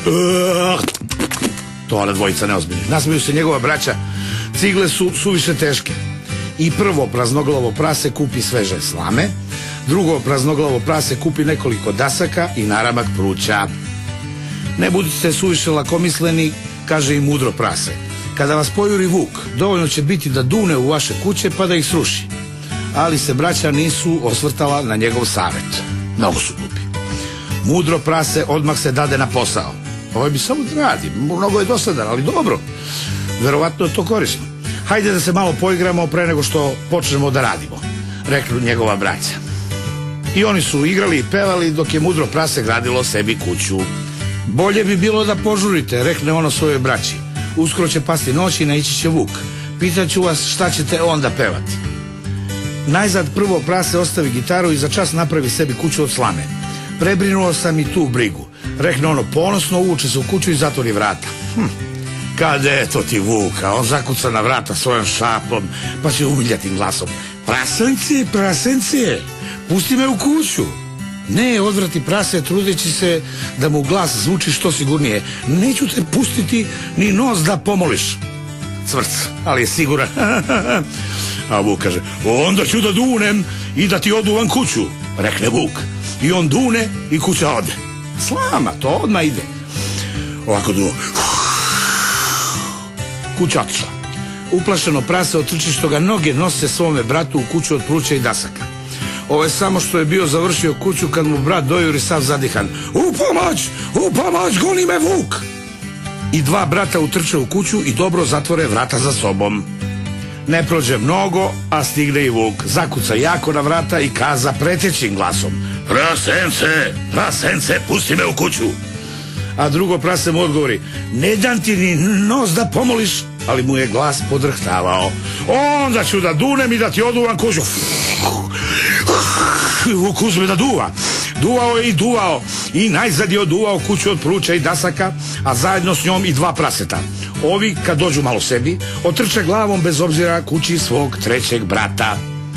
To ona dvojica neozbiljnih. Nasmeju se njegova braća. Cigle su suviše teške. I prvo praznoglavo prase kupi sveže slame, drugo praznoglavo prase kupi nekoliko dasaka i naramak pruća. Ne budite suviše lakomisleni, kaže i mudro prase. Kada vas pojuri vuk, dovoljno će biti da dune u vaše kuće pa da ih sruši. Ali se braća nisu osvrtala na njegov savjet. Mnogo su glupi. Mudro prase odmah se dade na posao. Ovo bi samo da radi, mnogo je dosadan, ali dobro. Verovatno je to korisno. Hajde da se malo poigramo pre nego što počnemo da radimo, rekli njegova braća. I oni su igrali i pevali dok je mudro prase gradilo sebi kuću. Bolje bi bilo da požurite, rekne ono svojoj braći. Uskoro će pasti noć i naići će vuk. Pitaću vas šta ćete onda pevati. Najzad prvo prase ostavi gitaru i za čas napravi sebi kuću od slame. Prebrinuo sam i tu brigu, rekne ono ponosno, uvuče se u kuću i zatvori vrata. Hm. Kad eto ti vuka, on zakuca na vrata svojom šapom, pa će umiljatim glasom: prasence, prasence, pusti me u kuću. Ne, odvrati prase, trudeći se da mu glas zvuči što sigurnije. Neću te pustiti ni nos da pomoliš. Cvrc, ali je siguran. A vuk kaže: onda ću da dunem i da ti oduvam kuću, rekne vuk. I on dune i kuća ode. Slama, to odmah ide. Ovako duo. Kuća otišla. Uplašeno prase otrči što ga noge nose svome bratu u kuću od pruća i dasaka. Ovo je samo što je bio završio kuću kad mu brat dojuri sav zadihan. U pomoć! U pomoć! Goni me vuk! I dva brata utrče u kuću i dobro zatvore vrata za sobom. Ne prođe mnogo, a stigne i vuk. Zakuca jako na vrata i kaza pretećim glasom: prasence, prasence, pusti me u kuću. A drugo prase mu odgovori: ne dam ti ni nos da pomoliš, ali mu je glas podrhtavao: onda ću da dunem i da ti oduvam kuću. Vuk uzme da duva. Duvao je i duvao i najzad je oduvao kuću od pruća i dasaka, a zajedno s njom i dva praseta. Ovi, kad dođu malo sebi, otrče glavom bez obzira kući svog trećeg brata.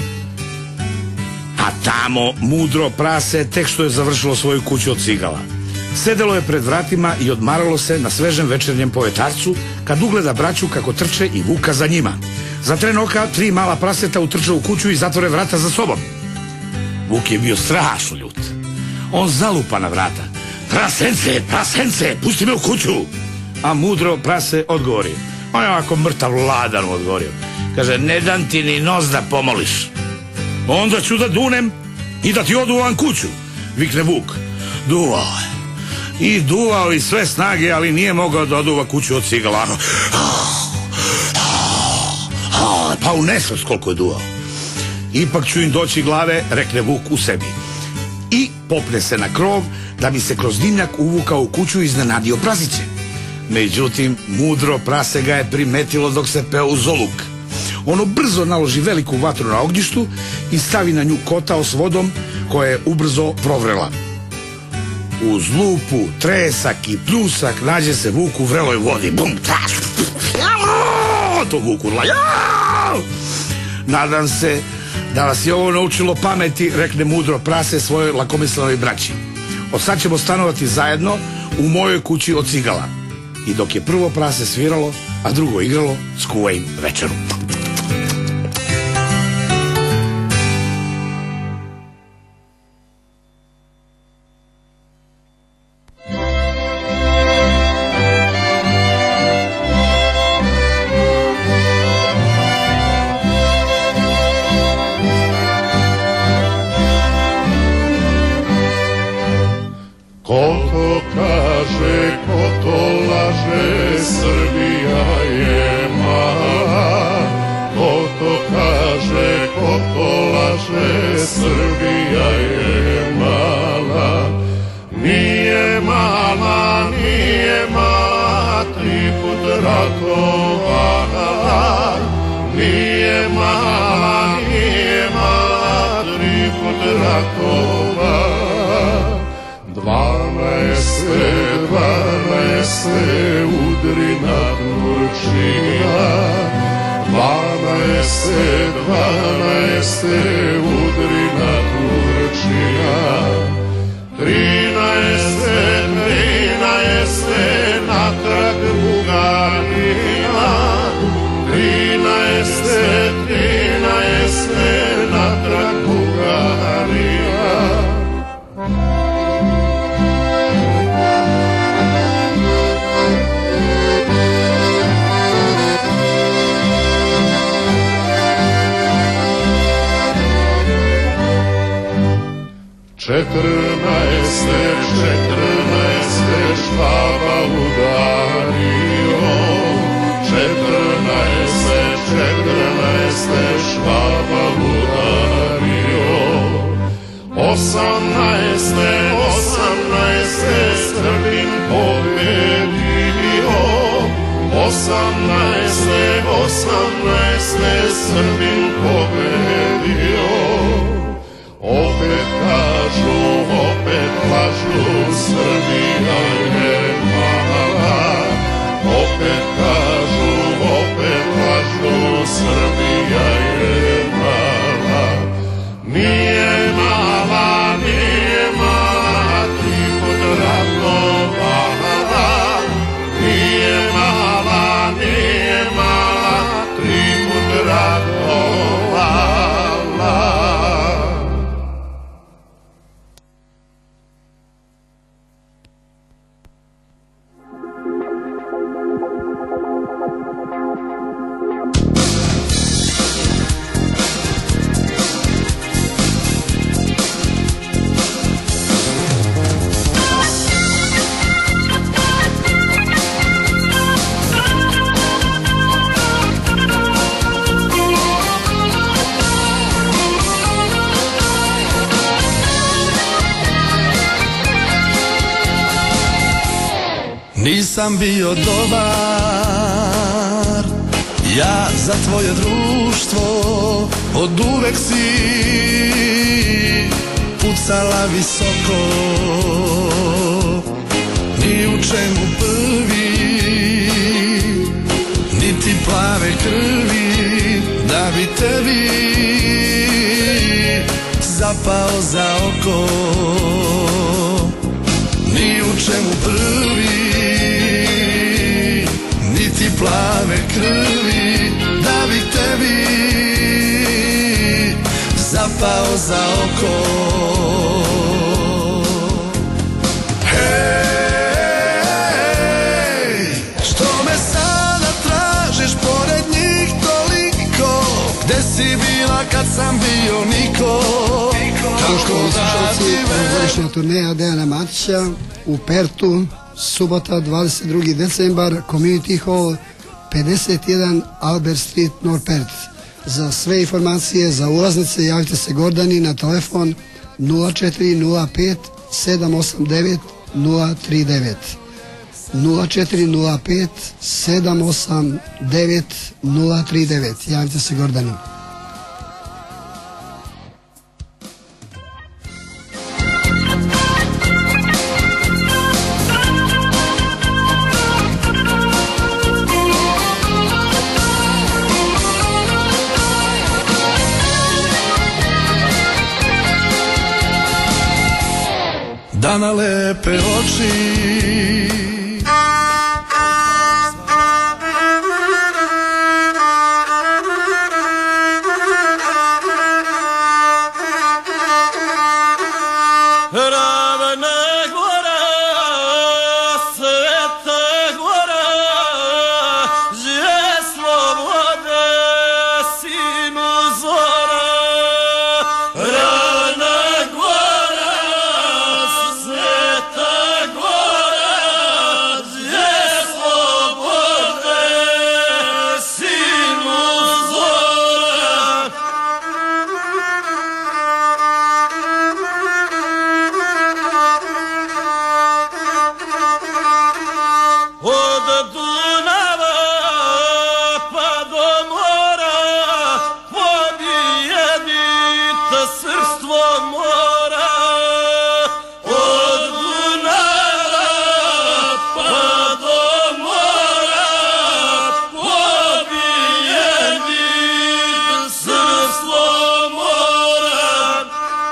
A tamo mudro prase tek što je završilo svoju kuću od cigala. Sedelo je pred vratima i odmaralo se na svežem večernjem povetarcu kad ugleda braću kako trče i vuka za njima. Za tren oka tri mala praseta utrče u kuću i zatvore vrata za sobom. Vuk je bio strašno ljut. On zalupa na vrata: prasence, prasence, pusti me u kuću. A mudro prase odgovori, on je ovako mrtav ladan odgovorio. Kaže: ne dam ti ni nos da pomoliš. Onda ću da dunem i da ti oduvam kuću, vikne vuk. Duvao je. I duvao i sve snage, ali nije mogao da oduva kuću od cigala. Pa u nesvest koliko je duvao. Ipak ću im doći glave, rekne vuk u sebi. I popne se na krov da bi se kroz dimnjak uvukao u kuću i iznenadio praziće. Međutim, mudro prase ga je primetilo dok se peo u zoluk. Ono brzo naloži veliku vatru na ognjištu i stavi na nju kotao s vodom koja je ubrzo provrela. Uz lupu, tresak i pljusak nađe se vuk u vreloj vodi. Bum, taš, to vuk urla. Nadam se da vas je ovo naučilo pameti, rekne mudro prase svojoj lakomislenoj braći. Od sad ćemo stanovati zajedno u mojoj kući od cigala. I dok je prvo prase sviralo, a drugo igralo, skuva im večeru. kaže Srbija je mala, nije mala, nije mala, tri put ratovala, nije mala, nije mala, tri put ratovala. Dvanaeste, dvanaeste, udri na Turčina, dvanaeste, dvanaeste, udri na Turčina, trinaeste, trinaeste, natrag Bugarina, trinaeste, trinaeste, natrag Bugarina. Četrnaeste, četrnaeste, Švaba udario, četrnaeste, četrnaeste, Švaba udario, osamnaeste, osamnaeste, Srbin pobedio, osamnaeste, osamnaeste, Srbin pobedio. Opet kažu, opet lažu, Srbija je mala. Opet kažu, opet lažu, Srbija je mala. Nije mala, nije mala, tri put ratovala. Nije mala, nije mala, tri put ratovala. Nisam bio dobar, ja za tvoje društvo, od uvek si pucala visoko, ni u čemu prvi, niti plave krvi, da bi tebi zapao za oko, ni u čemu prvi, niti plave krvi, da bi tebi zapao za oko. Hej, što me sada tražiš pored njih toliko, gde si bila kad sam bio niko? Poštovani slušalci, ovogodišnja turneja Dejana Matića u Pertu, subota dvadeset drugi decembar, Community Hall, pedeset jedan Albert Street, North Perth. Za sve informacije, za ulaznice, javite se Gordani na telefon nula četiri nula pet sedam osam devet nula tri devet. nula četiri nula pet sedam osam devet nula tri devet. Javite se Gordani. Dana lepe oči, Rana Gora, Sveta Gora, srpstvo mora od Dunava pa do mora pobijeni srpstvo mora.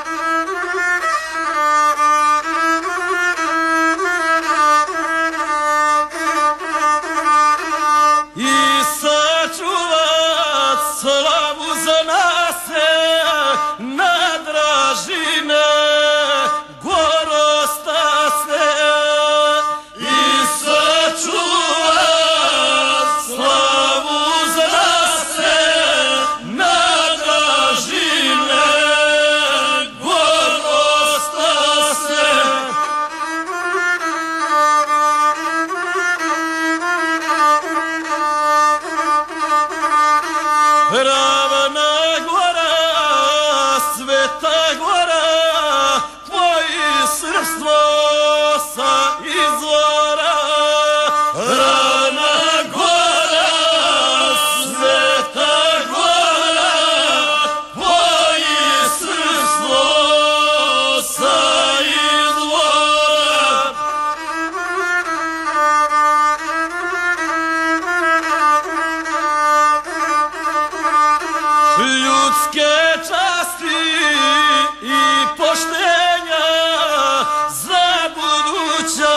I sačuvat slavu za nas na Dražine gorostasne. I sačuvat slavu za nas na Dražine gorostasne. Ravna gora, Sveta gora, tvoje srpstvo sa izvora. Ravna gora, Sveta gora, tvoje srpstvo sa izvora. Ljudske časti i poštenja za buduća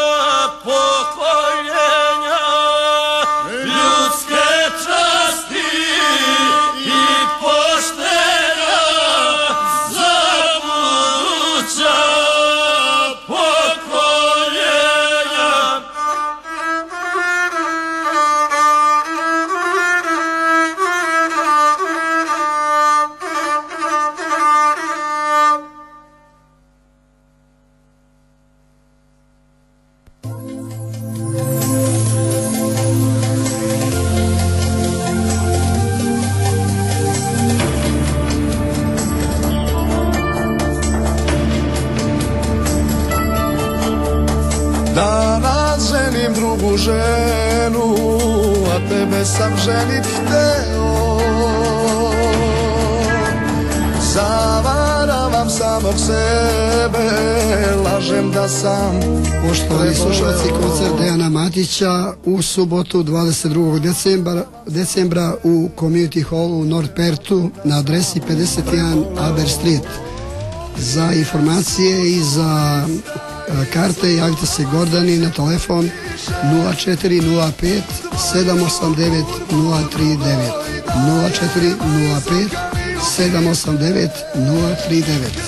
pokoljenja. Ljudske časti i poštenja za buduća pokoljenja. Danas ženim drugu ženu, a tebe sam ženit hteo. Zavaravam samog sebe, lažem da sam Poštovani slušalci, koncert Dejana Matića u subotu dvadeset drugog decembra, decembra u Community Hallu u North Perthu na adresi pedeset jedan Albert Street. Za informacije i za e, karte javite se Gordani na telefon nula četiri nula pet sedam osam devet nula tri devet nula četiri nula pet sedam osam devet nula tri devet.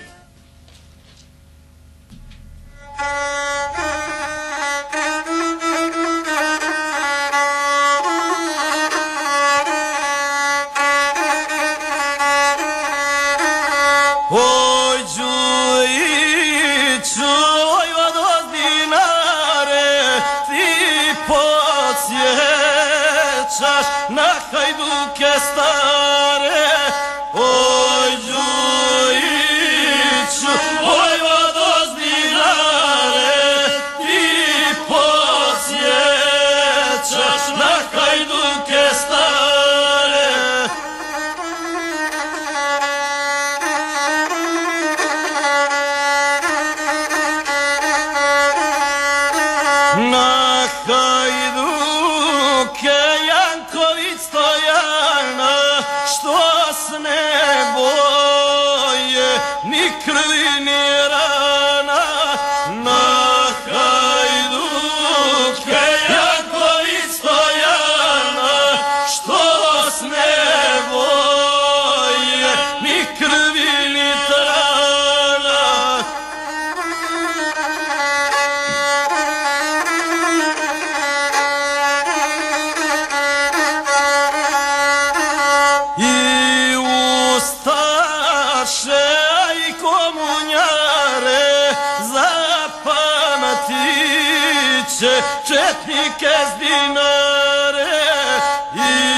Oj, Đujiću, oj, od dinare, ti podsjećaš na hajduke stare. Oj, Đujiću, oj, od dinare, ti podsjećaš na hajduke stare. Na hajduke Janković Stojana, što s ne boje ni krvi ni rana. Na hajduke Janković Stojana, što s ne boje ni krvi ni trana. I ustaše i komunjare zapamtit će četnike s dinare. I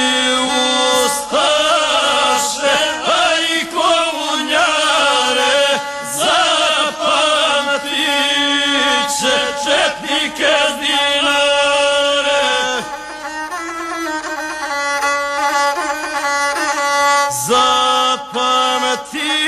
ustaše i komunjare zapamtit će četnike s dinare. Zapamtit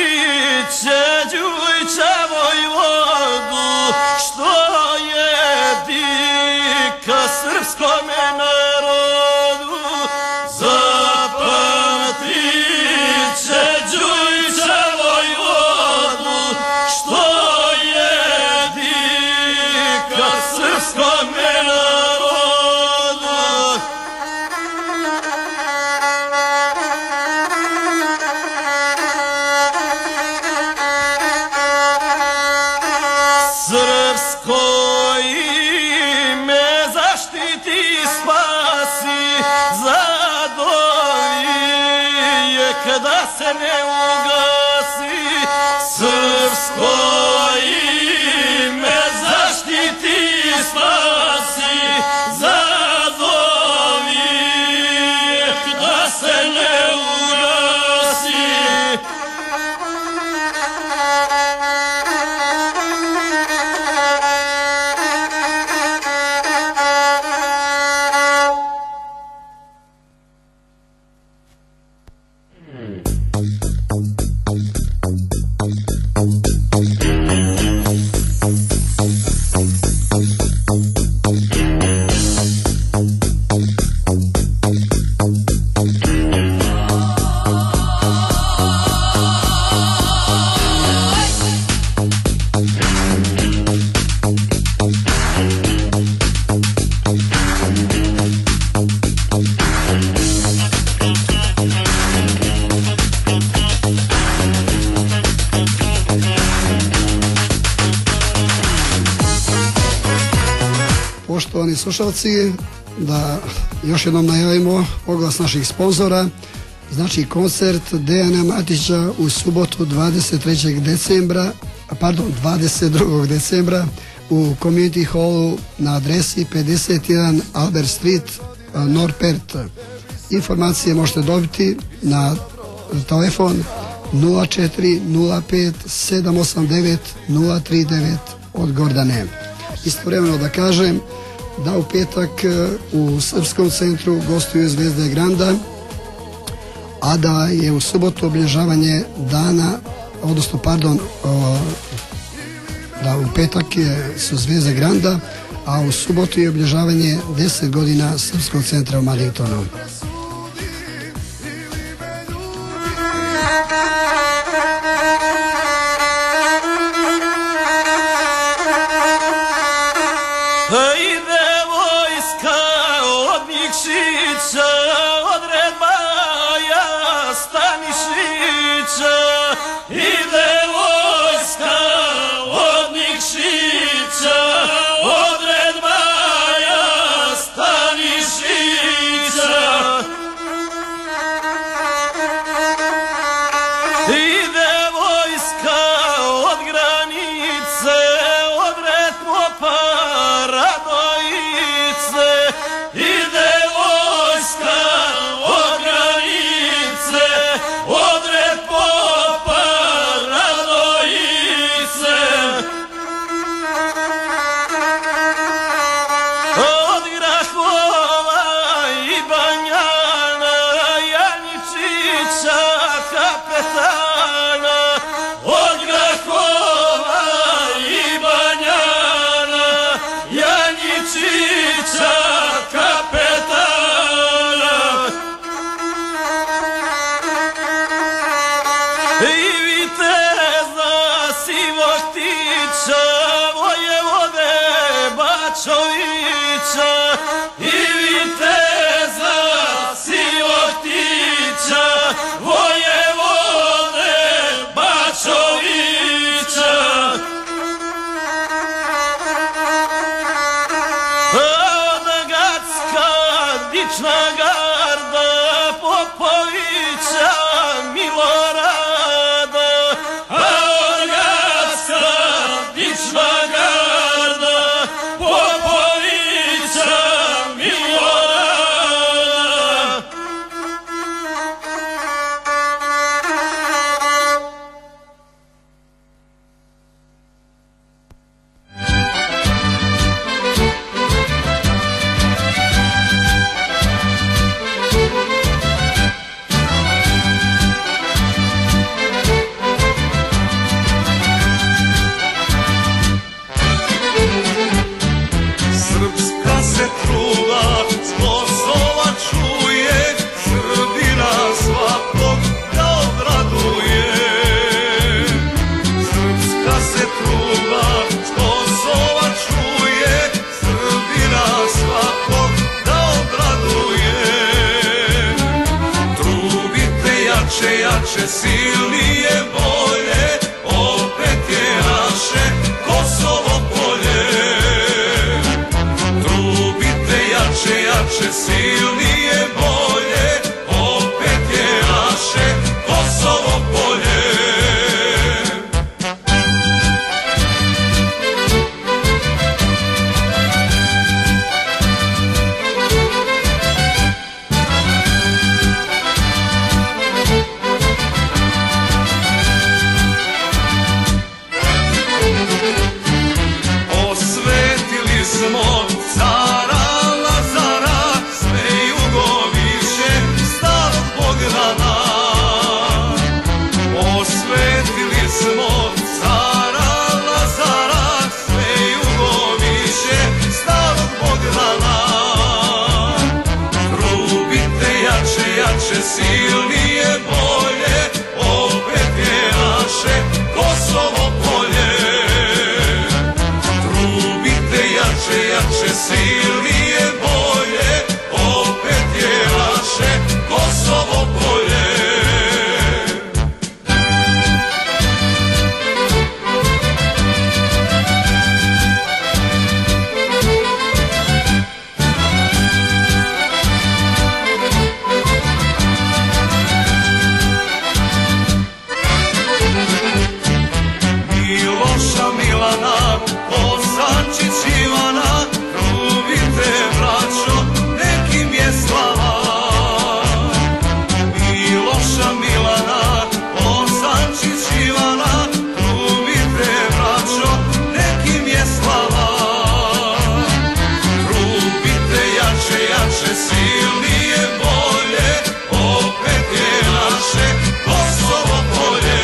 se ne ugasi srpsko ime, zaštiti spasi za dovijek, da se ne ugasi. Poštovani slušalci, da još jednom najavimo oglas naših sponzora. Znači koncert Dejana Matića u subotu dvadeset trećeg decembra, pardon, dvadeset drugog decembra u Community Hallu na adresi pedeset jedan Albert Street, Norpert. Informacije možete dobiti na telefon nula četiri nula pet sedam osam devet nula tri devet od Gordane. Istovremeno da kažem da u petak u Srpskom centru gostuju Zvezde Granda, a da je u subotu obilježavanje dana, odnosno pardon, o, da u petak je, su Zvezde Granda, a u subotu je obilježavanje deset godina Srpskog centra u Madingtonu. Silnije bolje, opet je naše Kosovo polje. Trubite jače, jače, silnije bolje, opet je naše Kosovo polje. smo cara Lazara, sve jugoviće starog Bogdana. Trubite jače, jače, silnije, bolje, opet je naše Kosovo polje. Trubite jače, jače, silnije, bolje, opet je naše Kosovo polje. Miloša Milana, Bosančić Ivana, trubite braćo, nekim je slava. Miloša Milana, Bosančić Ivana, trubite braćo, nekim je slava. Trubite jače, jače, silnije, bolje, opet je naše Kosovo polje.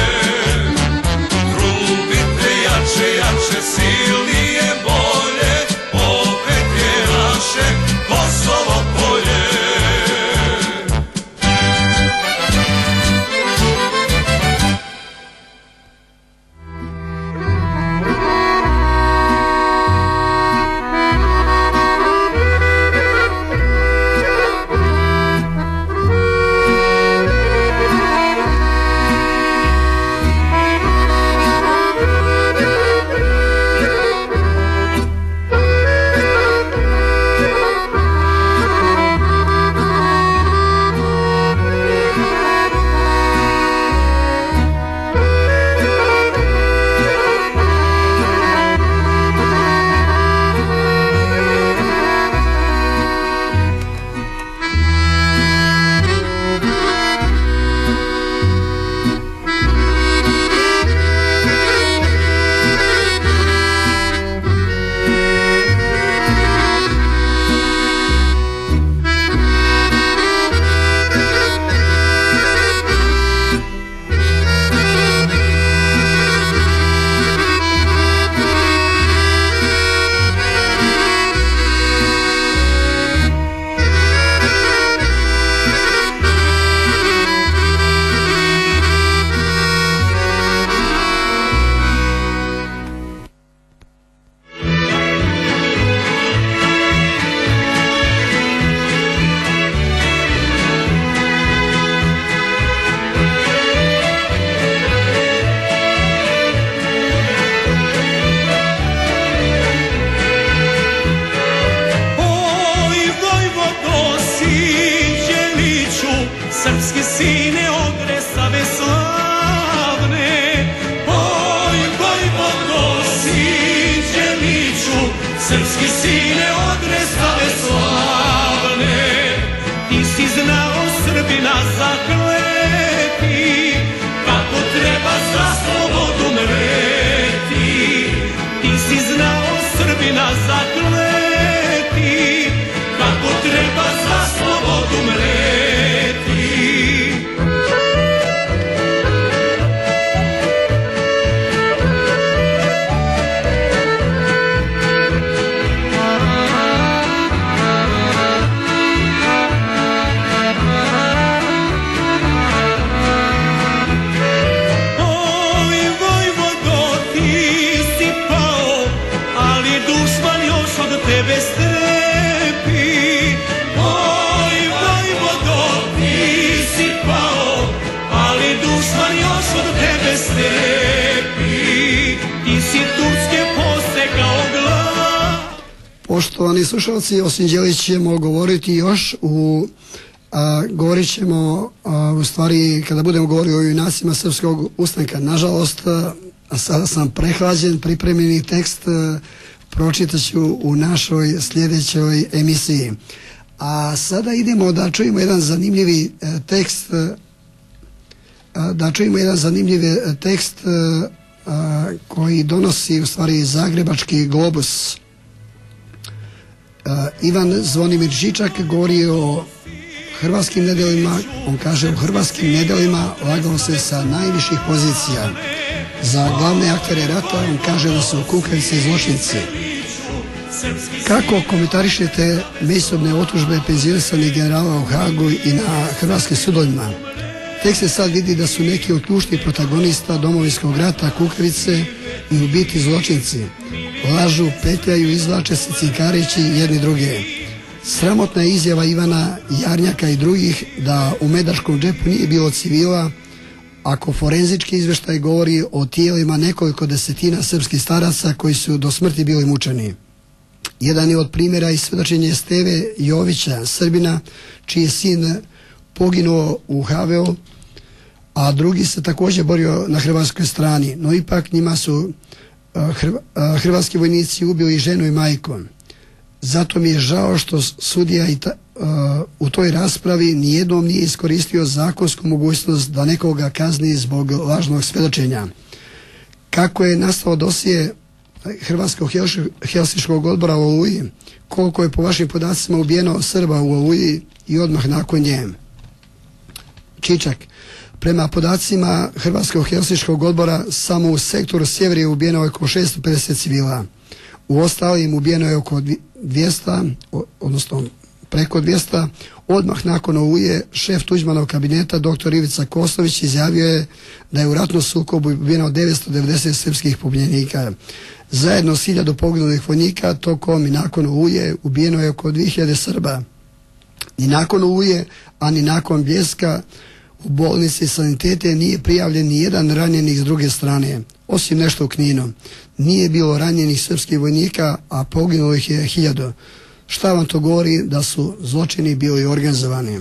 Trubite jače, jače, silnije, bolje, opet je naše Kosovo polje. Srpski sine Odre Save slavne, oj Vojvodo siđe liču, srpski sine Odre Save slavne. Ti si znao Srbina zakleti, kako treba za slobodu mreti. Ti si znao Srbina zakleti, kako treba za slobodu mreti. Tebe strepi, oj Vojvodo, ti si pao, ali dušman još od tebe strepi, ti si Turske posekao glav. Poštovani slušalci, osim Đelić ćemo govoriti još u a, govorit ćemo a, u stvari kada budemo govorili o junacima srpskog ustanka. Nažalost, a, sada sam prehlađen, pripremljeni tekst a, pročitat ću u našoj sljedećoj emisiji. A sada idemo da čujemo jedan zanimljivi e, tekst e, da čujemo jedan zanimljivi tekst e, a, koji donosi u stvari Zagrebački globus. E, Ivan Zvonimir Žičak govori o hrvatskim nedelima. On kaže, u hrvatskim nedelima lagalo se sa najviših pozicija. Za glavne aktere rata on kaže da su kukavice i zločinci. Kako komentarišete međusobne otužbe penzionisanih generala u Hagu i na hrvatskim sudovima? Tek se sad vidi da su neki od ključnih protagonista domovinskog rata kukavice i u biti zločinci. Lažu, petljaju, izvlače se cinkarići jedni druge. Sramotna je izjava Ivana Jarnjaka i drugih da u Medačkom džepu nije bilo civila, ako forenzički izveštaj govori o tijelima nekoliko desetina srpskih staraca koji su do smrti bili mučeni. Jedan je od primjera i svedočenje Steve Jovića, Srbina, čiji je sin poginuo u ha ve o, a drugi se također borio na hrvatskoj strani, no ipak njima su hrvatski vojnici ubili ženu i majku. Zato mi je žao što sudija i ta, uh, u toj raspravi nijednom nije iskoristio zakonsku mogućnost da nekoga kazni zbog lažnog svedočenja. Kako je nastao dosije Hrvatskog helsinškog odbora u Oluji? Koliko je po vašim podacima ubijeno Srba u Oluji i odmah nakon nje? Čičak. Prema podacima Hrvatskog helsinškog odbora samo u sektoru sjever je ubijeno oko šesto pedeset civila. U ostalim ubijeno je oko dvjesto, odnosno preko dvjesto. Odmah nakon Oluje šef Tuđmanov kabineta doktor Ivica Kostović izjavio je da je u ratnom sukobu ubijeno devetsto devedeset srpskih pobljenika. Zajedno s hiljadu poginulih vojnika tokom i nakon Oluje ubijeno je oko dvije hiljade Srba. Ni nakon Oluje, a ni nakon Bljeska u bolnici sanitete nije prijavljen ni jedan ranjenik s druge strane, osim nešto u Kninu. Nije bilo ranjenih srpskih vojnika, a poginulih je hiljadu. Šta vam to govori da su zločini bili organizovani?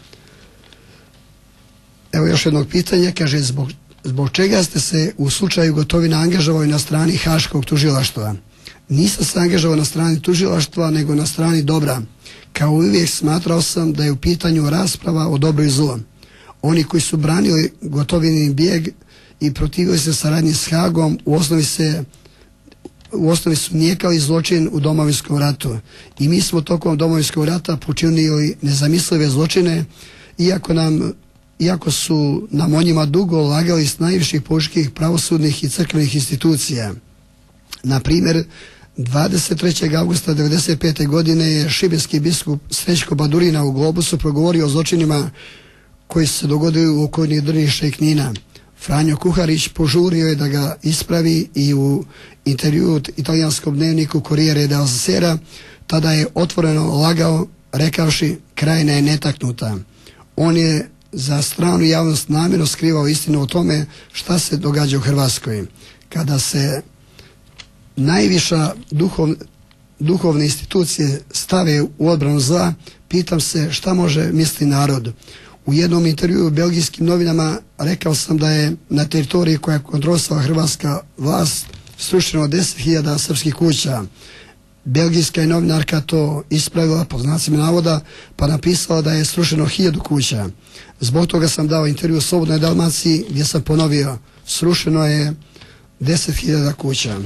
Evo još jednog pitanja, kaže zbog, zbog čega ste se u slučaju Gotovina angažovali na strani Haškog tužilaštva? Nisam se angažovao na strani tužilaštva, nego na strani dobra. Kao uvijek smatrao sam da je u pitanju rasprava o dobro i zlo. Oni koji su branili Gotovinin bijeg i protivili se saradnji s Hagom u osnovi se u osnovi su nijekali zločin u Domovinskom ratu. I mi smo tokom Domovinskog rata počinili nezamislive zločine, iako nam iako su nam o njima dugo lagali s najviših političkih, pravosudnih i crkvenih institucija. Na primjer, dvadeset trećeg avgusta devedeset pete godine je šibenski biskup Srećko Badurina u Globusu progovorio o zločinima koji su se dogodili u okolini Drniša i Knina. Franjo Kuharić požurio je da ga ispravi i u intervju italijanskom dnevniku Corriere della Sera tada je otvoreno lagao rekavši krajina je netaknuta. On je za stranu javnost namjerno skrivao istinu o tome šta se događa u Hrvatskoj. Kada se najviša duhov, duhovne institucije stave u odbranu zla, pitam se šta može misliti narod. U jednom intervjuu u belgijskim novinama rekao sam da je na teritoriji koja je kontrolisala hrvatska vlast srušeno deset hiljada srpskih kuća. Belgijska je novinarka to ispravila po znacima navoda pa napisala da je srušeno hiljadu kuća. Zbog toga sam dao intervju u Slobodnoj Dalmaciji gdje sam ponovio srušeno je deset hiljada kuća.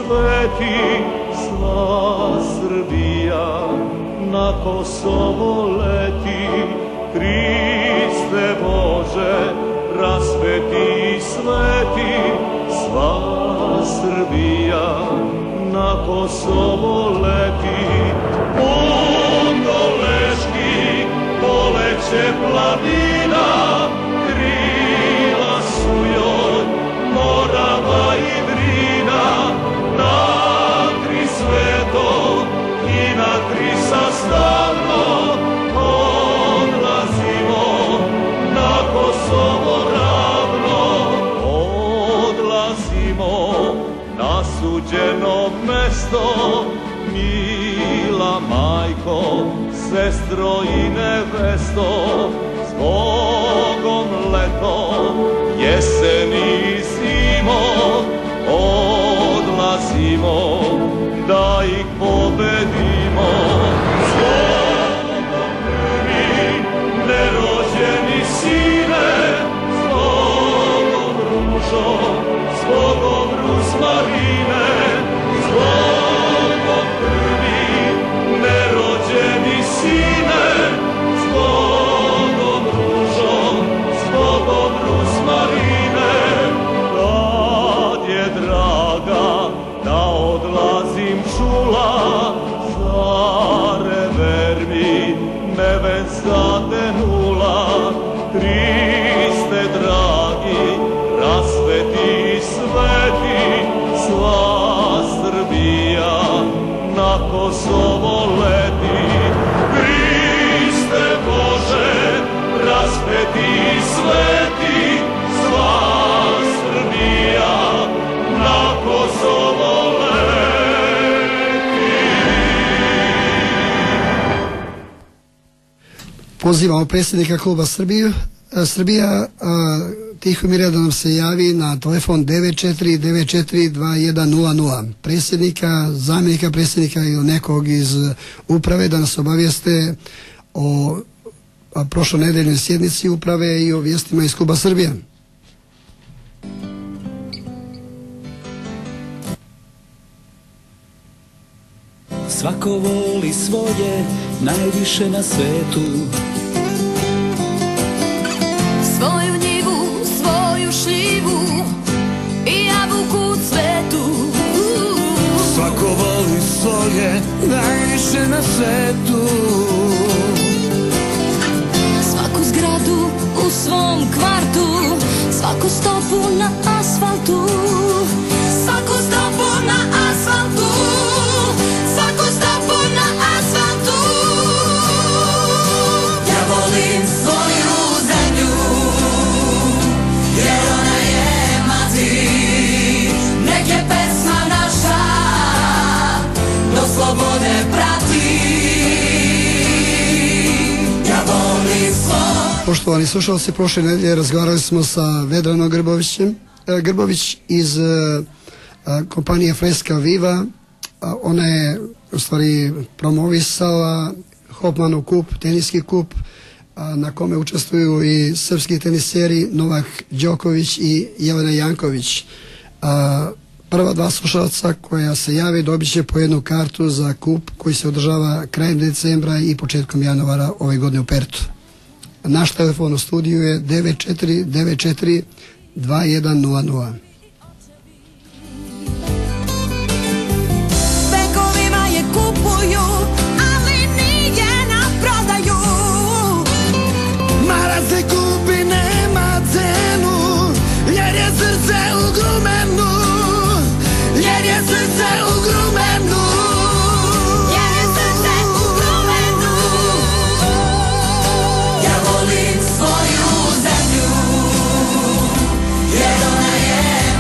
sveti, sva Srbija na Kosovo leti. Hriste Bože, rasveti sveti, sva Srbija na Kosovo leti. Ondoleški poleće plavina, krila su joj Morava i Drina. Na tri sveto i na tri sastavno odlazimo na Kosovo ravno. Odlazimo na suđeno mesto, mila majko, sestro i nevesto. Zbogom leto, jesen i zimo, odlazimo da ih pobedimo. Zbogom prvi nerođeni sine, zbogom ružo, zbogom rusmarine, zbogom prvi nerođeni sine, zbogom ružo, zbogom rusmarine. Kad je draga da odlazim čula, zare vermi me već zatenula. Hriste dragi, rasveti sveti, sva Srbija na Kosovo leti. Hriste Bože, rasveti sveti, sva Srbija na Kosovo leti. Pozivamo predsjednika kluba Srbiju, Srbija Tihomira da nam se javi na telefon devet četiri devet četiri dva jedan nula nula. Predsjednika, zamjenika predsjednika ili nekog iz uprave da nas obavijeste o prošlonedeljnoj sjednici uprave i o vijestima iz kluba Srbija. Svako voli svoje najviše na svetu. Svoju njivu, svoju šljivu i jabuku cvetu. Svako voli svoje najviše na svetu. Svaku zgradu u svom kvartu, svaku stopu na asfaltu. Svaku stopu na asfaltu, svaku stopu na asfaltu. Ja volim svoju zemlju, jer ona je mati. Nek je pesma naša do slobode prati. Ja volim svoju. Poštovani slušalci, prošle nedelje razgovarali smo sa Vedranom Grbovićem, Grbović iz kompanije Freska Viva. Ona je u stvari promovisala Hopmanov kup, teniski kup, na kome učestvuju i srpski teniseri Novak Đoković i Jelena Janković. Prva dva slušalca koja se jave dobit će po jednu kartu za kup koji se održava krajem decembra i početkom januara ove godine u Pertu. Naš telefon u studiju je devet četiri devet četiri dva jedan nula nula. Vekovima je kupuju, ali nije na prodaju. Mara se kupi, nema cenu, jer je srce u grumenu, jer je srce u grumenu. Jer je srce u grumenu. Ja volim svoju zemlju, jer ona je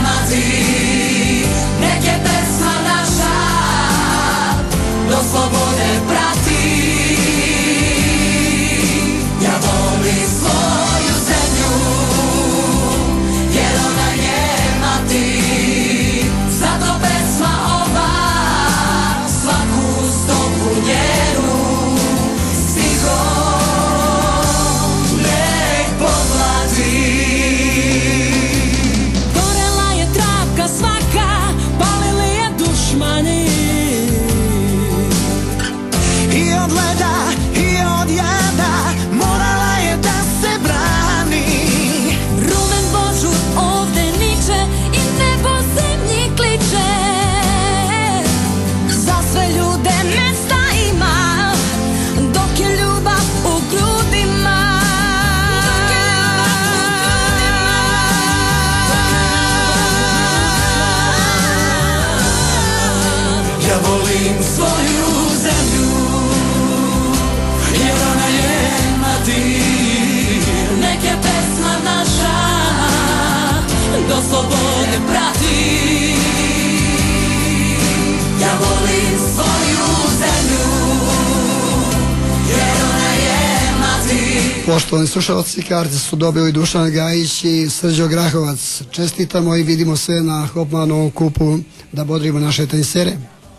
Poštovani slušalci, karte su dobili Dušan Gajić i Srđo Grahovac. Čestitamo i vidimo se na Hopmanovom kupu da bodrimo naše tenisere.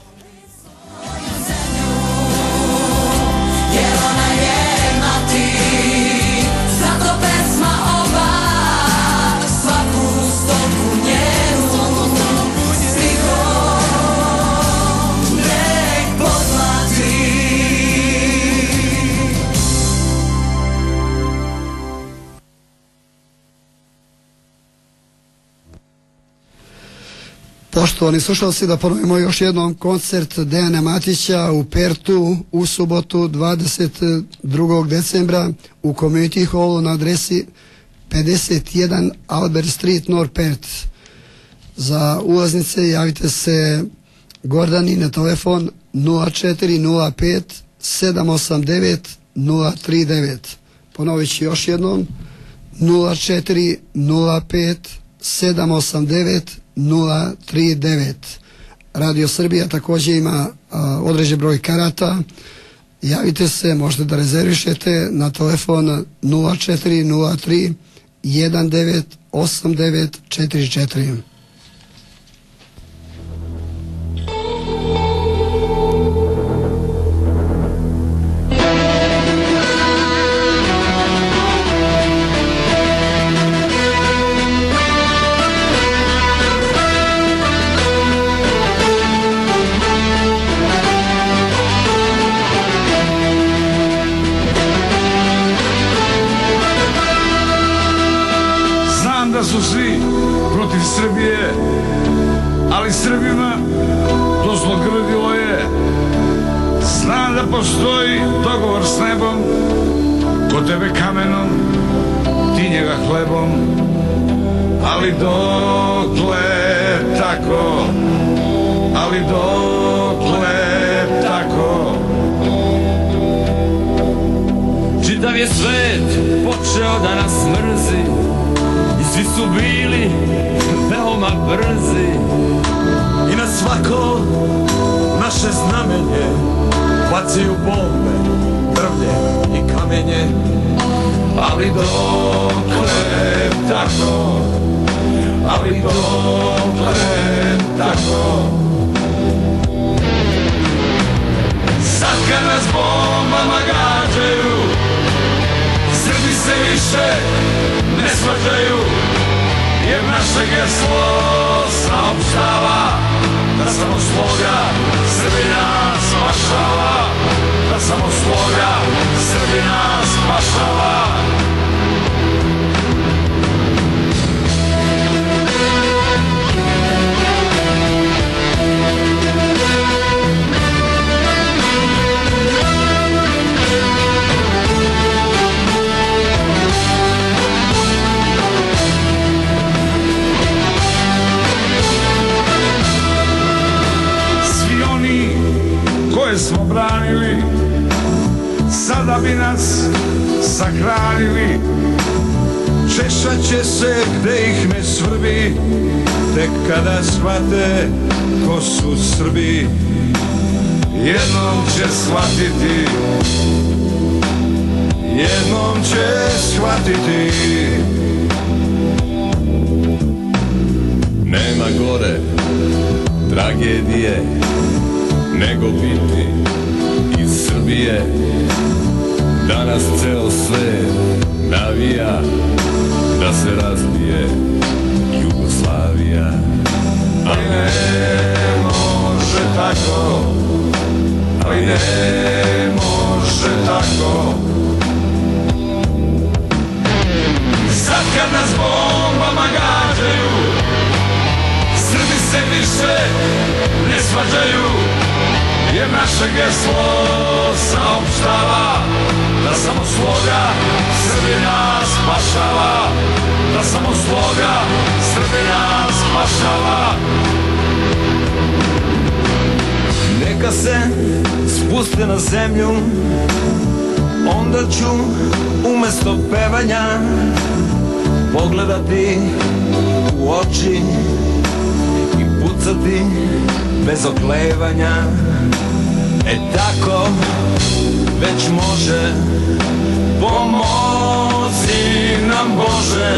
Poštovani slušalci, da ponovimo još jednom koncert Dejana Matića u Pertu u subotu dvadeset drugog decembra u Community Hallu na adresi pedeset jedan Albert Street, North Perth. Za ulaznice javite se Gordani na telefon nula četiri nula pet sedam osam devet nula tri devet. Ponovit ću još jednom nula četiri nula pet sedam osam devet nula tri devet. Radio Srbija također ima a, određen broj karata. Javite se, možete da rezervišete na telefon nula četiri nula tri jedan devet osam devet četiri četiri. Su svi protiv Srbije, ali Srbima to zlogrdilo je. Znam da postoji dogovor s nebom, ko tebe kamenom, ti njega hlebom, ali dokle tako, ali dokle tako. Čitav je svet počeo da nas mrzi, svi su bili veoma brzi i na svako naše znamenje bacaju bombe, drvlje i kamenje. Ali dokle tako, ali dokle tako. Sad kad nas bombama gađaju, Srbi se više ne svađaju, jer naše geslo saopštava da samo sloga Srbina spašava, da samo sloga Srbina spašava. Koje smo branili, sada bi nas sahranili. Češat će se gde ih ne svrbi, tek kada shvate ko su Srbi. Jednom će shvatiti, jednom će shvatiti. Nema gore tragedije nego biti iz Srbije. Danas ceo svet navija da se razbije Jugoslavija. Ali ne može tako, ali ne može tako. Sad kad nas bombama gađaju, Srbi se više ne svađaju, jer naše geslo saopštava da samo sloga Srbina spašava, da samo sloga Srbina spašava. Neka se spuste na zemlju, onda ću umesto pevanja pogledati u oči i pucati bez oklevanja. E tako već može pomozi nam Bože.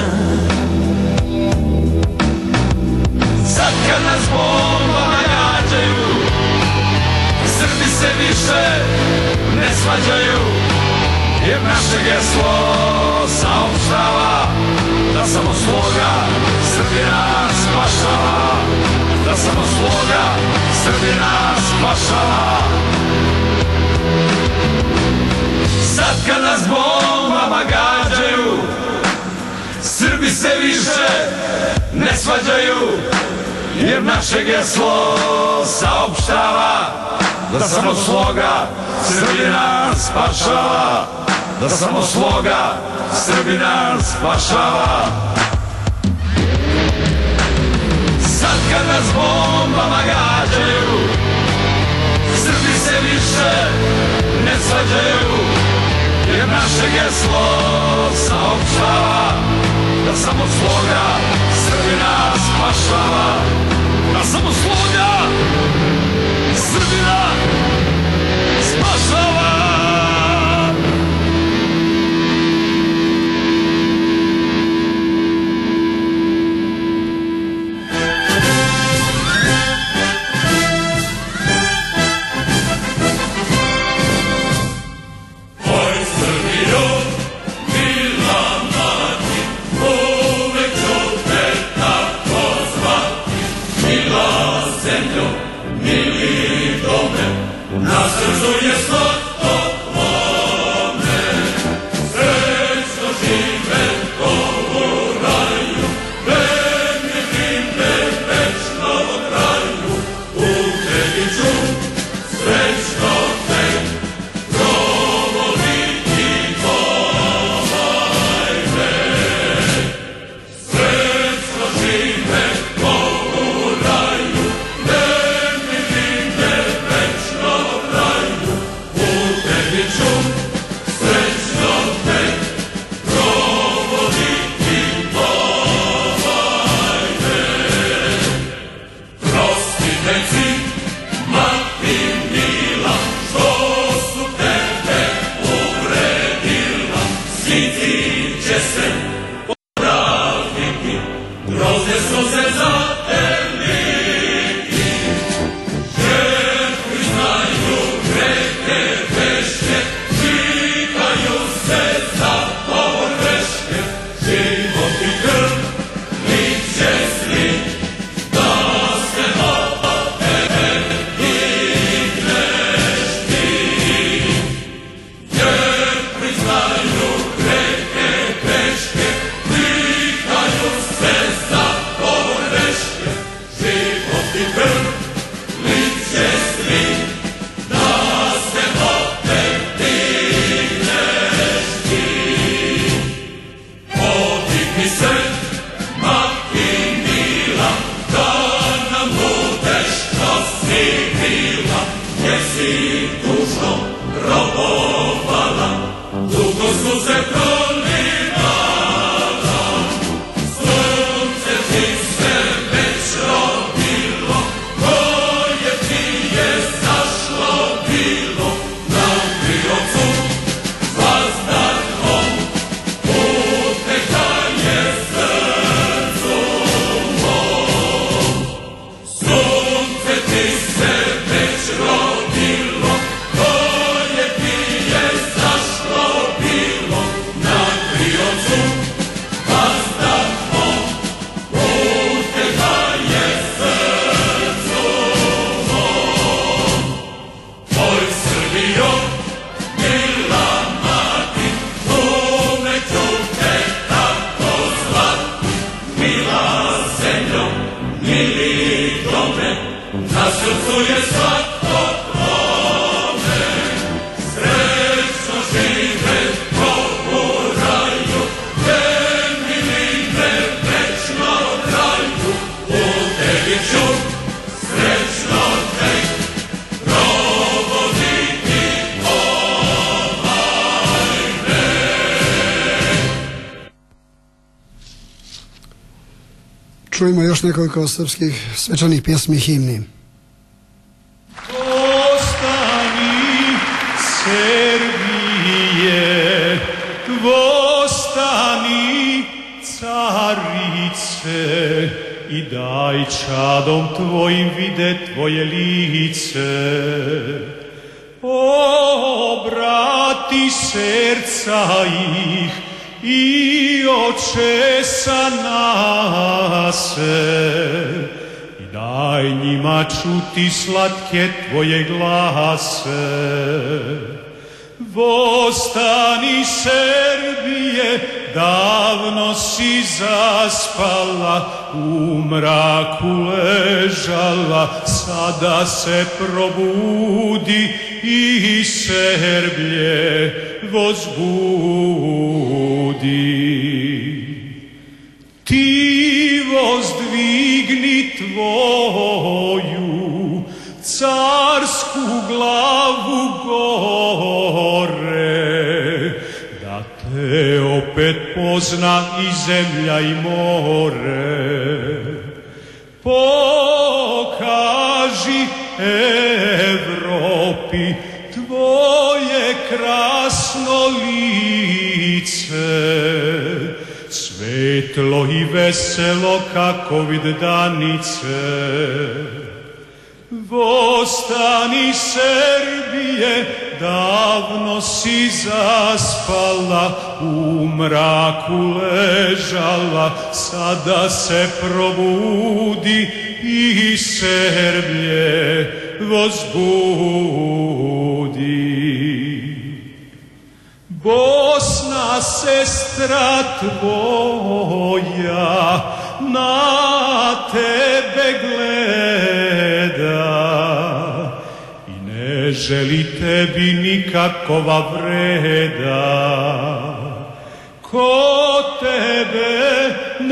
Sad kad nas bombama gađaju, Srbi se više ne svađaju, jer naše geslo saopštava da samo sloga Srbina spašava, da samo sloga Srbina spašava. Sad kad nas bombama gađaju, Srbi se više ne svađaju, jer naše geslo saopštava da samo sloga Srbina spašava, da samo sloga Srbina spašava. Sad kad nas bombama gađaju, Srbi se više ne svađaju, jer naše geslo saopštava da samo sloga Srbina spašava, da samo sloga Srbina spašava. Čujemo još nekoliko srpskih svečanih pjesmi i himni. Ostani Srbije, i čadom tvojim vide tvoje lice. Obrati srca ih i očesa nase i daj njima čuti slatke tvoje glase. Vostani Srbije, davno si zaspala, u mraku ležala, sada se probudi i Srbije vozbudi. Ti vozdvigni tvoju carsku glavu gore, da te opet pozna i zemlja i more. Pokaži Evropi tvoje krasno lice, svetlo i veselo kako vid danice. Vostani Srbije, davno si zaspala, u mraku ležala, sada se probudi i Srbije vozbudi. Bosna, sestra tvoja, na tebe gleda i ne želi tebi nikakova vreda. Ko tebe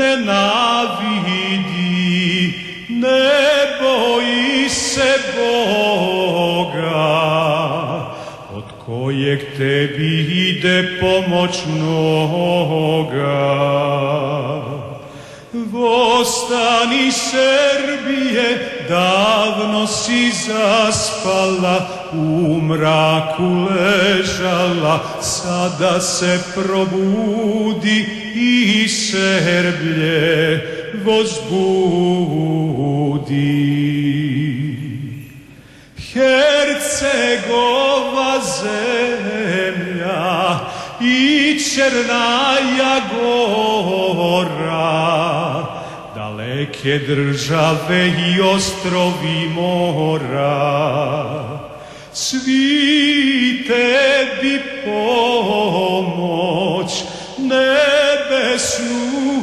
nenavidi, ne boji se Boga, od kojeg tebi ide pomoć mnoga. Vostani Srbije, davno si zaspala, u mraku ležala, sada se probudi i Srbije vozbudi. Hercegova zemlja i Črnaja Gora, daleke države i ostrovi mora, svi tebi pomoć nebesnu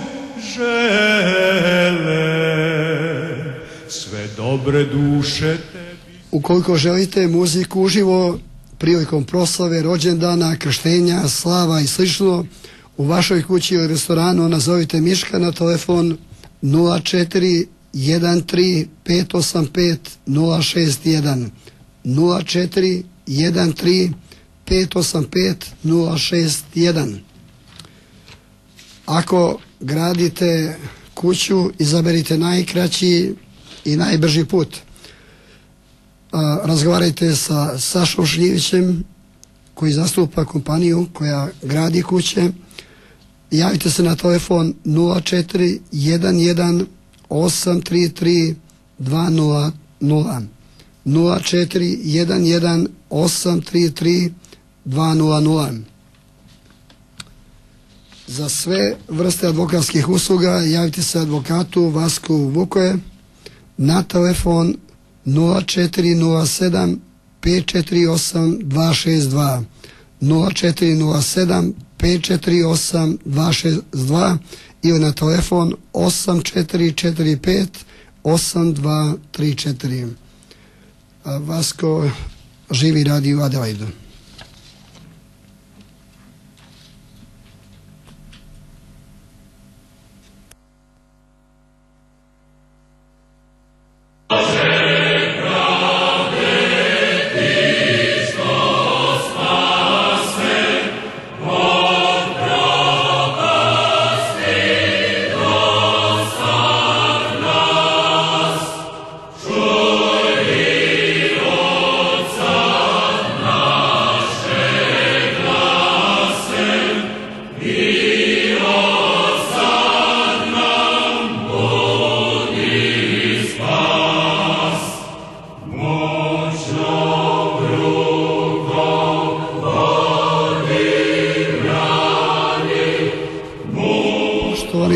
žele, sve dobre duše tebi. Ukoliko želite muziku uživo prilikom proslave, rođendana, krštenja, slava i slično, u vašoj kući ili restoranu nazovite Miška na telefon nula četiri jedan tri pet osam pet nula šest jedan, nula četiri jedan tri pet osam pet nula šest jedan. Ako gradite kuću, izaberite najkraći i najbrži put. Razgovarajte sa Sašom Šljivićem koji zastupa kompaniju koja gradi kuće. Javite se na telefon nula četiri jedan jedan osam tri tri dva nula nula, nula četiri jedan jedan osam tri tri dva nula nula. Za sve vrste advokatskih usluga javite se advokatu Vasku Vukoje na telefon nula četiri nula sedam pet četiri osam dva šest dva, nula četiri nula sedam pet četiri osam dva šest dva ili na telefon osam četiri četiri pet osam dva tri četiri. Vasko živi, radi u Adelaidu. Čuj od sad nas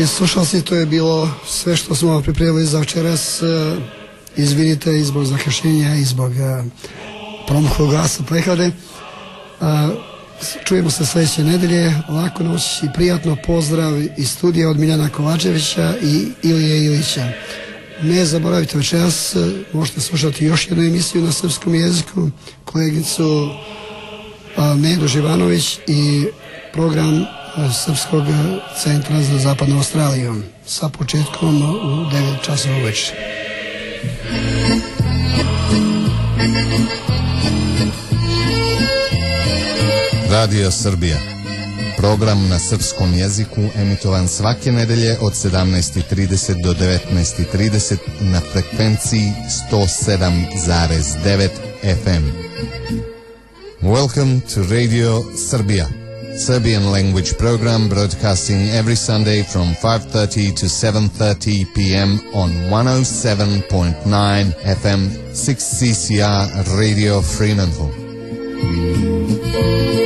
Poštovani slušalci, to je bilo sve što smo pripremili za večeras. Izvinite i zbog zakašnjenja i zbog promuhlog glasa prehlade. Čujemo se sljedeće nedelje. Laku noć i prijatno pozdrav iz studija od Miljana Kovačevića i Ilije Ilića. Ne zaboravite večeras, možete slušati još jednu emisiju na srpskom jeziku, kolegicu Nedu Živanović i program Srpskog centra za zapadnu Australiju sa početkom u devet časova uveče. Radio Srbija. Program na srpskom jeziku emitovan svake nedelje od sedamnaest i trideset do devetnaest i trideset na frekvenciji sto sedam zarez devet F M. Welcome to Radio Serbia, Serbian language program broadcasting every Sunday from five thirty to seven thirty p m on one oh seven point nine F M six C C R Radio Fremantle.